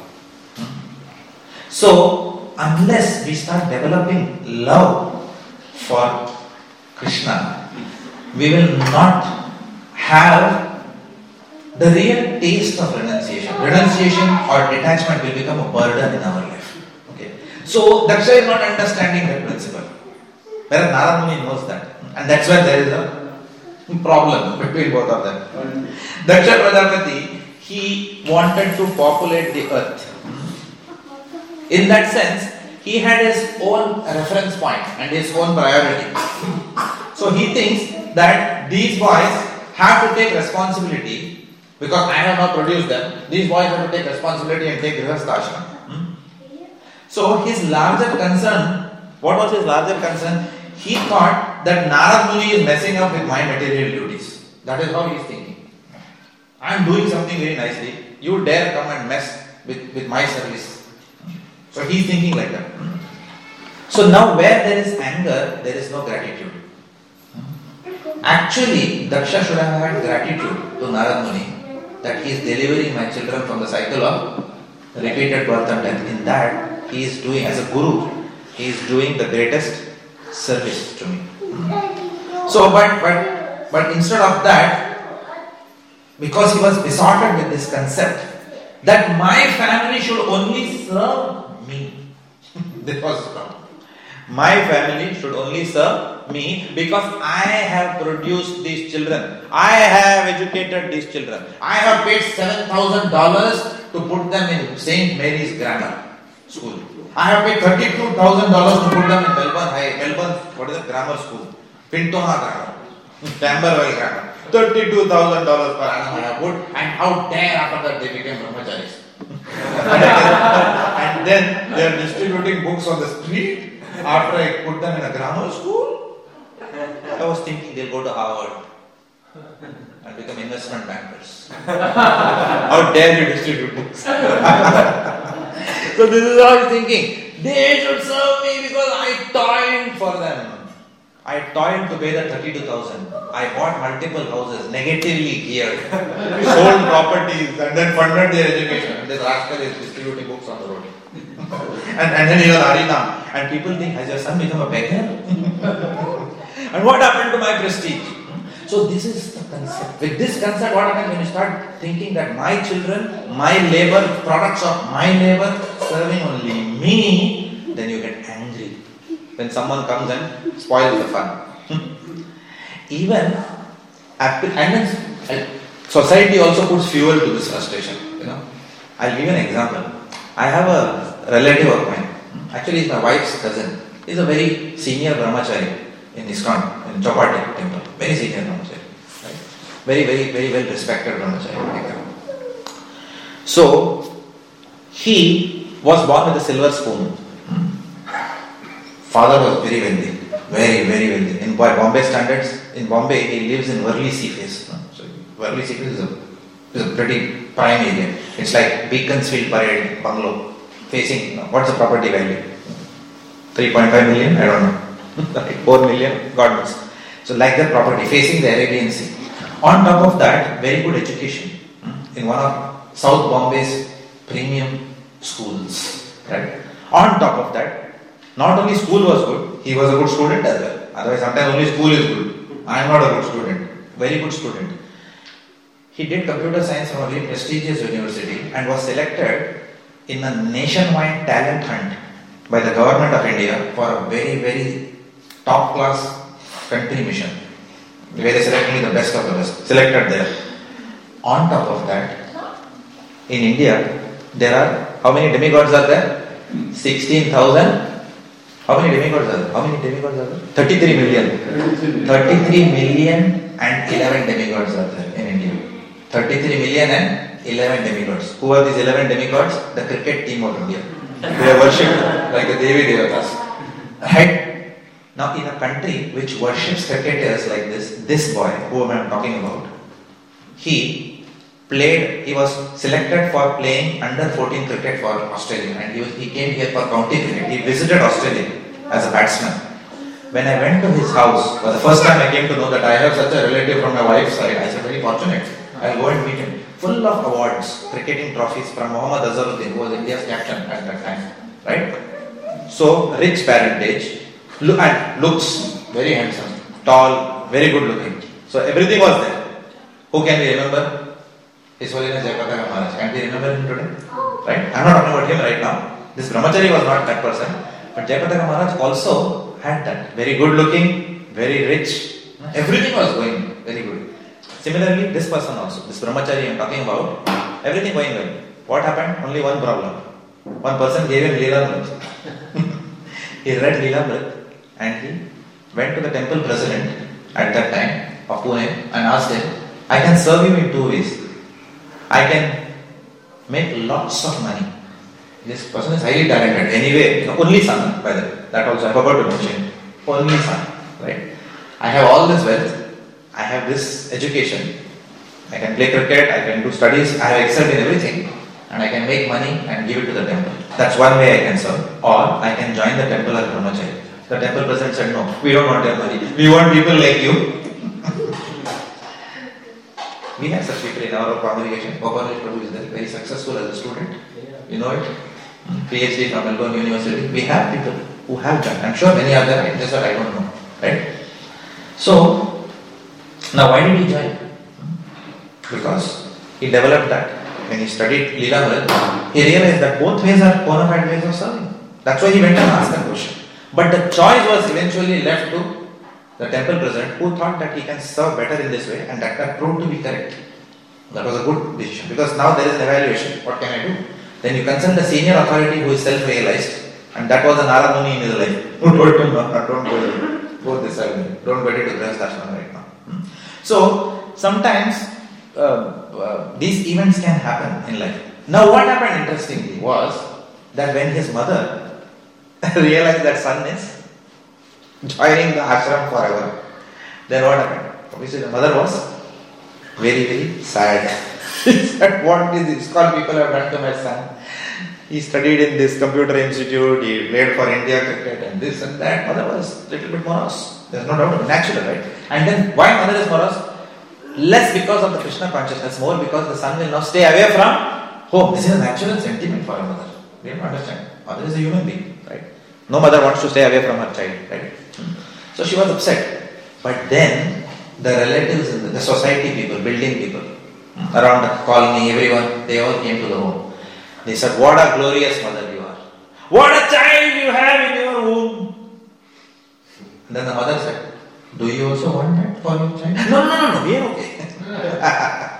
[SPEAKER 1] So, unless we start developing love for Krishna, we will not have the real taste of renunciation. Renunciation or detachment will become a burden in our life. Okay. So, Daksha is not understanding that principle. Whereas Narad Muni knows that. And that's why there is a problem between both of them. Daksha Prajapati, he wanted to populate the earth. In that sense, he had his own reference point and his own priority. So he thinks that these boys have to take responsibility because I have not produced them. These boys have to take responsibility and take grihastha ashram. So his larger concern, what was his larger concern? He thought that Narad Muni is messing up with my material duties. That is how he is thinking. I am doing something very nicely. You dare come and mess with my service. So he is thinking like that. So now where there is anger, there is no gratitude. Actually, Daksha should have had gratitude to Narad Muni that he is delivering my children from the cycle of repeated birth and death. In that, he is doing, as a guru, he is doing the greatest service to me. So, but instead of that, because he was besotted with this concept that my family should only serve me. This was the problem. My family should only serve me because I have produced these children. I have educated these children. I have paid $7,000 to put them in St. Mary's Grammar School. I have paid $32,000 to put them in Melbourne Grammar School. Pintona Grammar. Camberwell Grammar. $32,000 per annum I have put, and how dare after that they became brahmacharis. And then they are distributing books on the street after I put them in a grammar school. I was thinking they'll go to Harvard and become investment bankers. How dare you distribute books? So this is what I was thinking. They should serve me because I toiled for them. I toiled to pay the 32,000. I bought multiple houses, negatively geared, sold properties, and then funded their education. This rascal is distributing books on the road. and then he was Harinam. And people think, has your son become a beggar? And what happened to my prestige? So this is the concept. With this concept, what happens when you start thinking that my children, my labor, products of my labor, serving only me, then you get angry when someone comes and spoils the fun. Even society also puts fuel to this frustration. I'll give you an example. I have a relative of mine. Actually, he's my wife's cousin. He's a very senior brahmachari in ISKCON, in Chowpatty temple. Very senior brahmachari. Right? Very, very, very well respected brahmachari. So, he was born with a silver spoon. Father was very wealthy. Very, very wealthy. In Bombay standards, in Bombay, he lives in Worli Seaface. So, Worli Seaface is a pretty prime area. It's like Beaconsfield Parade bungalow. Facing, what's the property value? 3.5 million? I don't know. 4 million? God knows. So like that property, facing the Arabian Sea. On top of that, very good education. In one of South Bombay's premium schools. Right? On top of that, not only school was good, he was a good student as well. Otherwise, sometimes only school is good. I am not a good student. Very good student. He did computer science from a very prestigious university and was selected in a nationwide talent hunt by the government of India for a very, very top class country mission, where they select only the best of the best. Selected there. On top of that, in India, there are, how many demigods are there? 16,000. How many demigods are there? 33 million. 33 million and 11 demigods are there in India. 33 million and 11 demigods. Who are these 11 demigods? The cricket team of India. They are worshipped like the Devi Devatas. Right? Now in a country which worships cricketers like this boy, whom I am talking about, he was selected for playing under 14 cricket for Australia, and he came here for county cricket. He visited Australia as a batsman. When I went to his house, for the first time I came to know that I have such a relative from my wife's side. I said, very fortunate. I'll go and meet him. Full of awards, cricketing trophies from Mohammad Azharuddin, who was India's captain at that time. Right? So, rich parentage, looks very handsome, tall, very good looking. So, everything was there. Who can we remember? His Holiness Jayapataka Maharaj. Can we remember him today? Right? I'm not talking about him right now. This brahmachari was not that person. But Jayapataka Maharaj also had that. Very good looking, very rich. Everything was going very good. Similarly, this person also, this brahmachari I'm talking about, everything going well. What happened? Only one problem. One person gave him Leelamrit. He read Leelamrit and he went to the temple president at that time of Pune and asked him, I can serve you in two ways. I can make lots of money This person is highly talented. Anyway, only son, by the way. That also I forgot to mention. Only son, right? I have all this wealth. I have this education. I can play cricket. I can do studies. I have excelled in everything. And I can make money and give it to the temple. That's one way I can serve. Or I can join the temple as brahmachari. The temple president said, no, we don't want your money. We want people like you. We have such people in our congregation. Gopal Prabhu is there, very successful as a student. You know it? PhD from Melbourne University. We have people who have done. I'm sure many are there, just that I don't know. Right? So, now why did he join? Because he developed that. When he studied Leela, he realized that both ways are bona fide ways of serving. That's why he went and asked that question. But the choice was eventually left to the temple president, who thought that he can serve better in this way, and that proved to be correct. That was a good decision, because now there is an evaluation. What can I do? Then you consult a senior authority who is self-realized, and that was a Narad Muni in his life, who told him, no, don't go this avenue. Don't get into Grihastha right now. So, sometimes these events can happen in life. Now, what happened interestingly was that when his mother realized that son is joining the ashram forever, then what happened? Obviously, the mother was very, very sad. She said, what is this? Called people have done to my son. He studied in this computer institute, he played for India cricket and this and that. Mother was a little bit morose. There's no doubt, natural, right? And then why mother is morose? Less because of the Krishna consciousness, more because the son will now stay away from home. This is a natural sentiment for a mother. We don't understand. Mother is a human being, right? No mother wants to stay away from her child, right? So she was upset. But then the relatives, the society people, building people, around the colony, everyone, they all came to the home. They said, what a glorious mother you are. What a child you have in your womb. And then the mother said, do you also want that for your child? No, we are okay.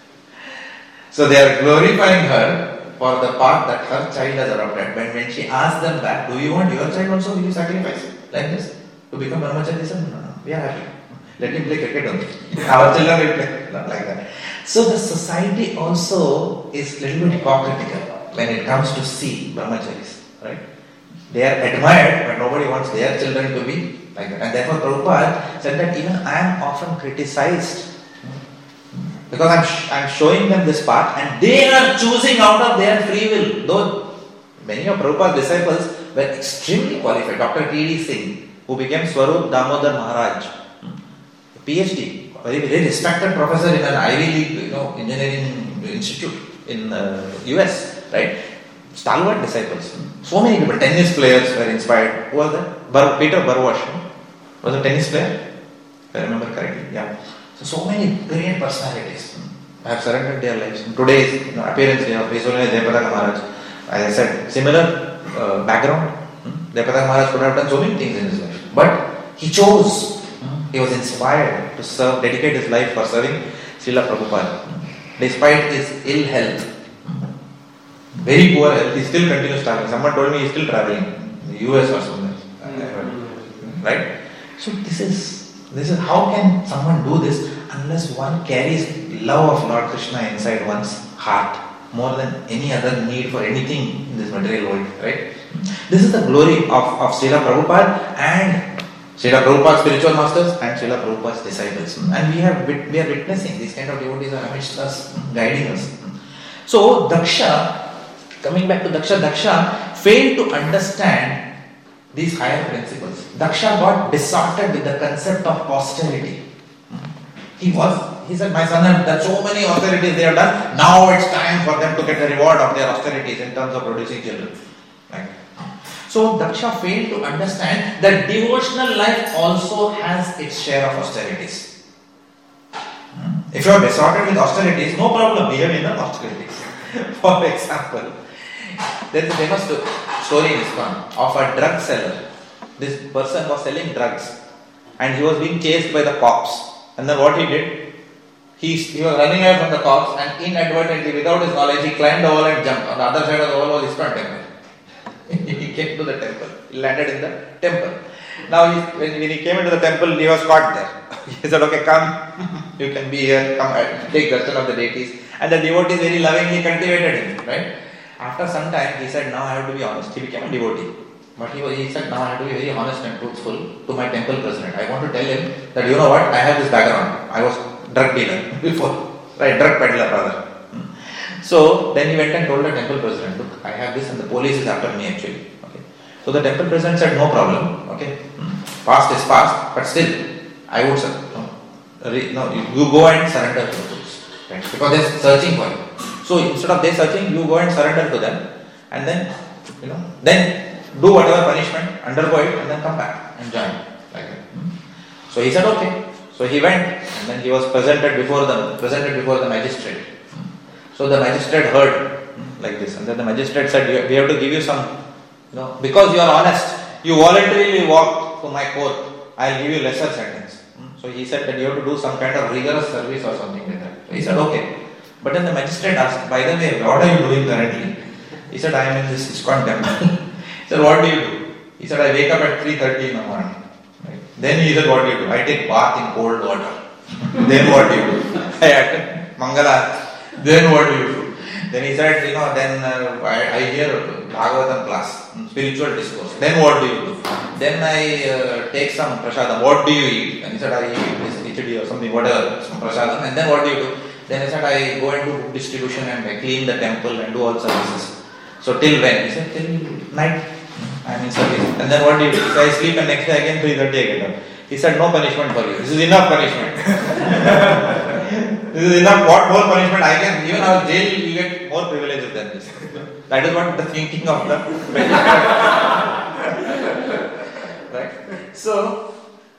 [SPEAKER 1] So they are glorifying her for the path that her child has adopted. But when she asked them back, do you want your child also? Will you sacrifice like this to become brahmachari? They said, no, we are happy. Let him play cricket only. Our children will play. Not like that. So the society also is a little bit hypocritical when it comes to see brahmacharis. Right? They are admired, but nobody wants their children to be like that. And therefore Prabhupada said that even I am often criticized because I'm showing them this path and they are choosing out of their free will. Though many of Prabhupada's disciples were extremely qualified. Dr. T.D. Singh, who became Swarup Damodar Maharaj, PhD, very, very respected professor in an Ivy League, engineering institute in US, right? Stalwart disciples. So many people, tennis players were inspired. Who was that? Peter Burwash was a tennis player, if I remember correctly. Yeah. So many brilliant personalities have surrendered their lives. Today's appearance of His Holiness Jayaprakash Maharaj, as I said, similar background. Jayaprakash Maharaj could have done so many things in his life, but he chose. He was inspired to serve, dedicate his life for serving Srila Prabhupada. Despite his ill health, very poor health, he still continues traveling. Someone told me he is still traveling in the US or somewhere. Right? So this is how can someone do this unless one carries love of Lord Krishna inside one's heart more than any other need for anything in this material world, right? This is the glory of Srila Prabhupada and Srila Prabhupada's spiritual masters and Srila Prabhupada's disciples. And we are witnessing these kind of devotees are amidst us, guiding us. So Daksha, coming back to Daksha failed to understand these higher principles. Daksha got besotted with the concept of austerity. He said, my son has done so many austerities they have done, now it's time for them to get the reward of their austerities in terms of producing children. Right? So Daksha failed to understand that devotional life also has its share of austerities. If you are besotted with austerities, no problem, behave in the austerities. For example, there is a famous story in ISKCON of a drug seller. This person was selling drugs and he was being chased by the cops. And then what he did? He was running away from the cops and inadvertently, without his knowledge, he climbed the wall and jumped. On the other side of the wall was ISKCON temple. He came to the temple. He landed in the temple. Now when he came into the temple, he was caught there. He said, okay, come, you can be here, come and take darshan of the deities. And the devotees very lovingly cultivated him, right? After some time, he said, now I have to be honest. He became a devotee. But he said, now I have to be very honest and truthful to my temple president. I want to tell him that, you know what, I have this background. I was drug dealer before, right, drug peddler rather. So then he went and told the temple president, look, I have this and the police is after me actually. Okay. So the temple president said, no problem, okay, past is past, but still, I would say, no, you go and surrender to the police, right? Because they're searching for you. So instead of they searching, you go and surrender to them, and then, then do whatever punishment, undergo it, and then come back and join. Like that. So he said, okay. So he went, and then he was presented before the magistrate. So the magistrate heard like this, and then the magistrate said, we have to give you some, because you are honest, you voluntarily walked to my court, I'll give you lesser sentence. So he said that you have to do some kind of rigorous service or something like that. So he said, okay. But then the magistrate asked, by the way, what are you doing currently? He said, I am in this ISKCON temple. He said, what do you do? He said, I wake up at 3:30 in the morning. Right? Then he said, what do you do? I take bath in cold water. Then what do you do? I attend Mangala. Then what do you do? Then he said, then I hear Bhagavatam class, spiritual discourse. Then what do you do? Then I take some prasadam. What do you eat? And he said, I eat this khichdi or something, whatever, some prasadam. And then what do you do? Then I said, I go and do book distribution and I clean the temple and do all services. So till when? He said, till night. I am in service. And then what do you do? He said, I sleep and next day again 3:30 I get up. He said, no punishment for you. This is enough punishment. This is enough. What more punishment I can? Even our jail, you get more privileges than this. That is what the thinking of the right? So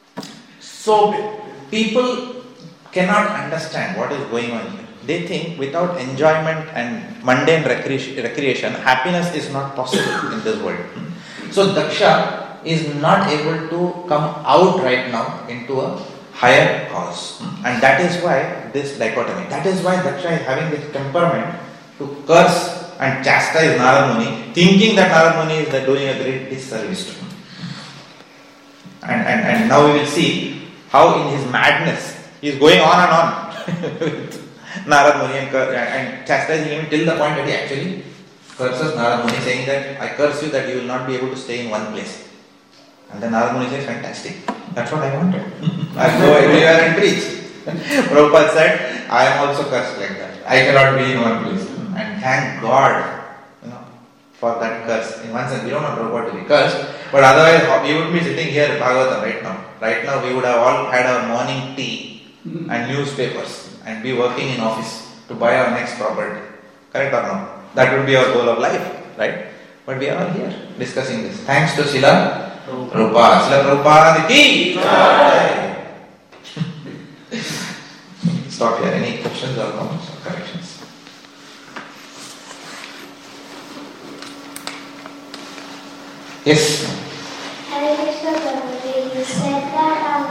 [SPEAKER 1] people cannot understand what is going on here. They think without enjoyment and mundane recreation, happiness is not possible in this world. So Daksha is not able to come out right now into a higher cause. And that is why this dichotomy. That is why Daksha is having this temperament to curse and chastise Narad Muni, thinking that Narad Muni is doing a great disservice to him. And now we will see how in his madness he is going on and on with Narad Muni and chastising him till the point that he actually curses Narad Muni, saying that I curse you that you will not be able to stay in one place. And then Narad Muni says, fantastic, that's what I wanted. I'll go everywhere and preach. Prabhupada said, I am also cursed like that. I cannot be in one place. And thank God, for that curse. In one sense, we don't want Prabhupada to be cursed, but otherwise we would be sitting here at Bhagavatam right now. Right now we would have all had our morning tea and newspapers and be working in office to buy our next property. Correct or no? That would be our goal of life, right? But we are all here discussing this. Thanks to Srila Prabhupada. Srila Prabhupada ki jai. Stop here. Any questions or comments or corrections? Yes.
[SPEAKER 2] Hare Krishna Prabhuji, you said that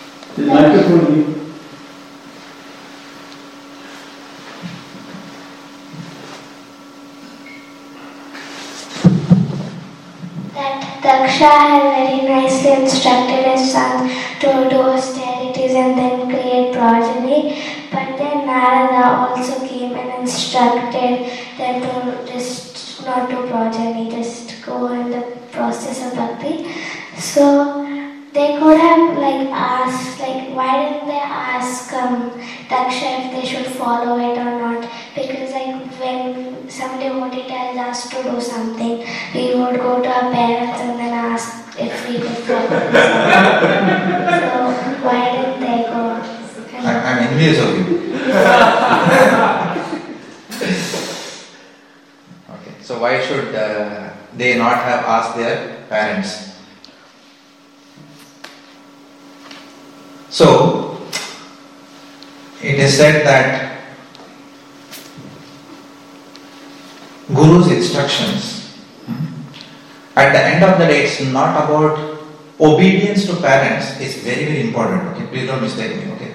[SPEAKER 2] Daksha had very nicely instructed his son to do austerities and then create progeny, but then Narada also came and instructed them to just not do progeny, just go in the process of bhakti. So they could have asked, why didn't they ask Daksha if they should follow it or not? Because when some devotee tells us to do something, we would go to our parents and then ask if we could follow it. So why didn't they go?
[SPEAKER 1] I'm envious of you. Okay, so why should they not have asked their parents? So, it is said that Guru's instructions, at the end of the day, it's not about obedience to parents, is very, very important. Okay, please don't mistake me, okay?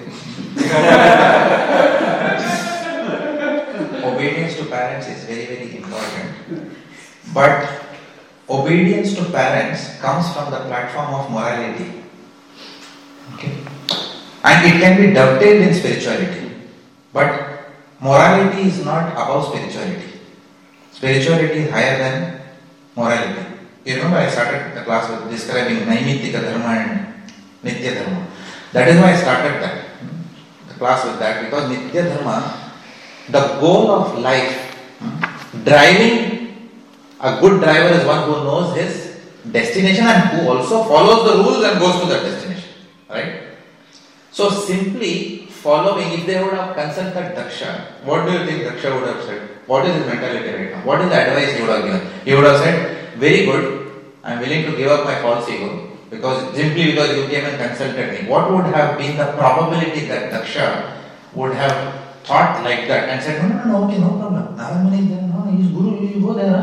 [SPEAKER 1] Obedience to parents is very, very important. But obedience to parents comes from the platform of morality. Okay? And it can be dovetailed in spirituality. But morality is not above spirituality. Spirituality is higher than morality. You remember I started the class with describing Naimittika Dharma and Nitya Dharma. That is why I started the class with that, because Nitya Dharma, the goal of life, driving, a good driver is one who knows his destination and who also follows the rules and goes to that destination. Right? So simply following, if they would have consulted Daksha, what do you think Daksha would have said? What is his mentality right now? What is the advice he would have given? He would have said, very good, I am willing to give up my false ego simply because you came and consulted me. What would have been the probability that Daksha would have thought like that and said, no, okay, no problem. Narad Muni is there, no, he is Guru, you go there.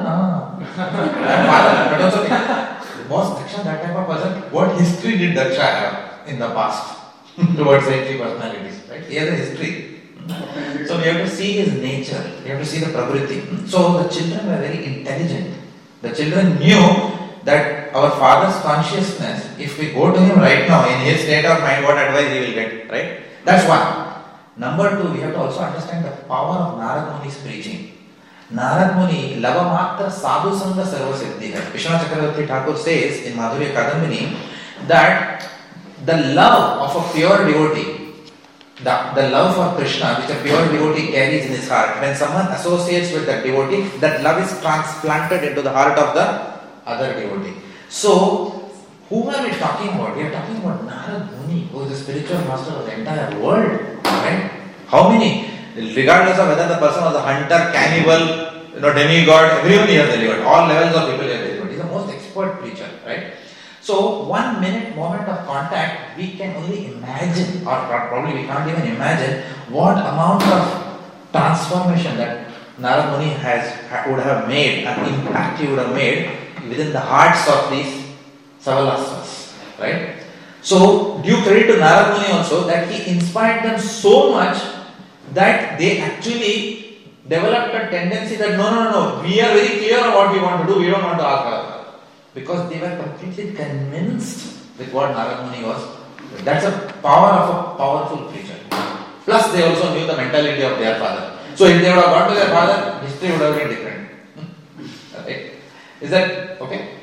[SPEAKER 1] But also, was Daksha that type of person? What history did Daksha have in the past towards saintly personalities? Right? He has a history. So we have to see his nature, we have to see the Prakriti. So the children were very intelligent. The children knew that our father's consciousness, if we go to him right now in his state of mind, what advice he will get, right? That's one. Number two, we have to also understand the power of Narad Muni's preaching. Narad Muni, Lavamatra Sadhu Sangha Sarva Siddhi hai. Vishwanath Chakravarti Thakur says in Madhurya Kadambini that the love of a pure devotee, the love for Krishna which a pure devotee carries in his heart, when someone associates with that devotee, that love is transplanted into the heart of the other devotee. So, who are we talking about? We are talking about Narad Muni, who is the spiritual master of the entire world. Right? How many? Regardless of whether the person was a hunter, cannibal, demigod, everyone he has delivered. All levels of people he has delivered. He is the most expert preacher. Right? So, 1 minute moment of contact, we can only imagine, or probably we can't even imagine, what amount of transformation that Narad Muni would have made, an impact he would have made within the hearts of these Savalasas. Right? So, due credit to Narad Muni also that he inspired them so much that they actually developed a tendency that no, we are very clear on what we want to do, we don't want to ask others. Because they were completely convinced with what Narad Muni was. That's a power of a powerful preacher. Plus, they also knew the mentality of their father. So, if they would have gone to their father, history would have been different. Right? Is that okay?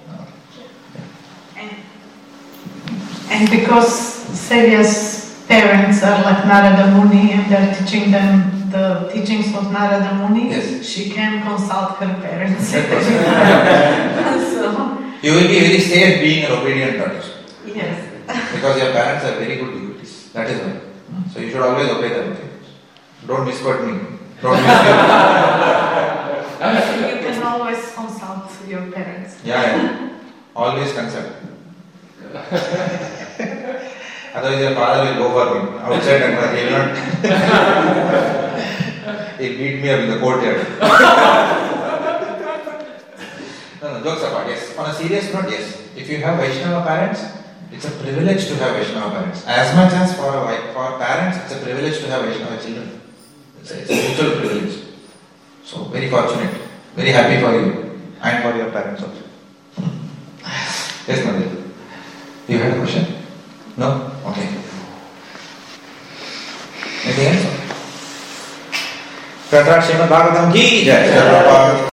[SPEAKER 3] Yeah. And because Sevia's parents are like Narada Muni and they're teaching them the teachings of Narada Muni,
[SPEAKER 1] yes,
[SPEAKER 3] she can consult her parents. So,
[SPEAKER 1] you will be very safe being an obedient daughter.
[SPEAKER 3] Yes.
[SPEAKER 1] Because your parents are very good devotees. That is why. So you should always obey them. Don't misquote me. Don't misquote me.
[SPEAKER 3] You can always consult your parents.
[SPEAKER 1] Yeah. Always consult. Otherwise your father will go for me. Outside and he will not. He'll beat me up in the courtyard. No, jokes apart, yes. On a serious note, yes. If you have Vaishnava parents, it's a privilege to have Vaishnava parents. As much as for parents, it's a privilege to have Vaishnava children. It's a mutual privilege. So, very fortunate. Very happy for you. And for your parents also. Yes, Nadir. You had a question? No? Okay. Anything else? Srimad Bhagavatam ki jai.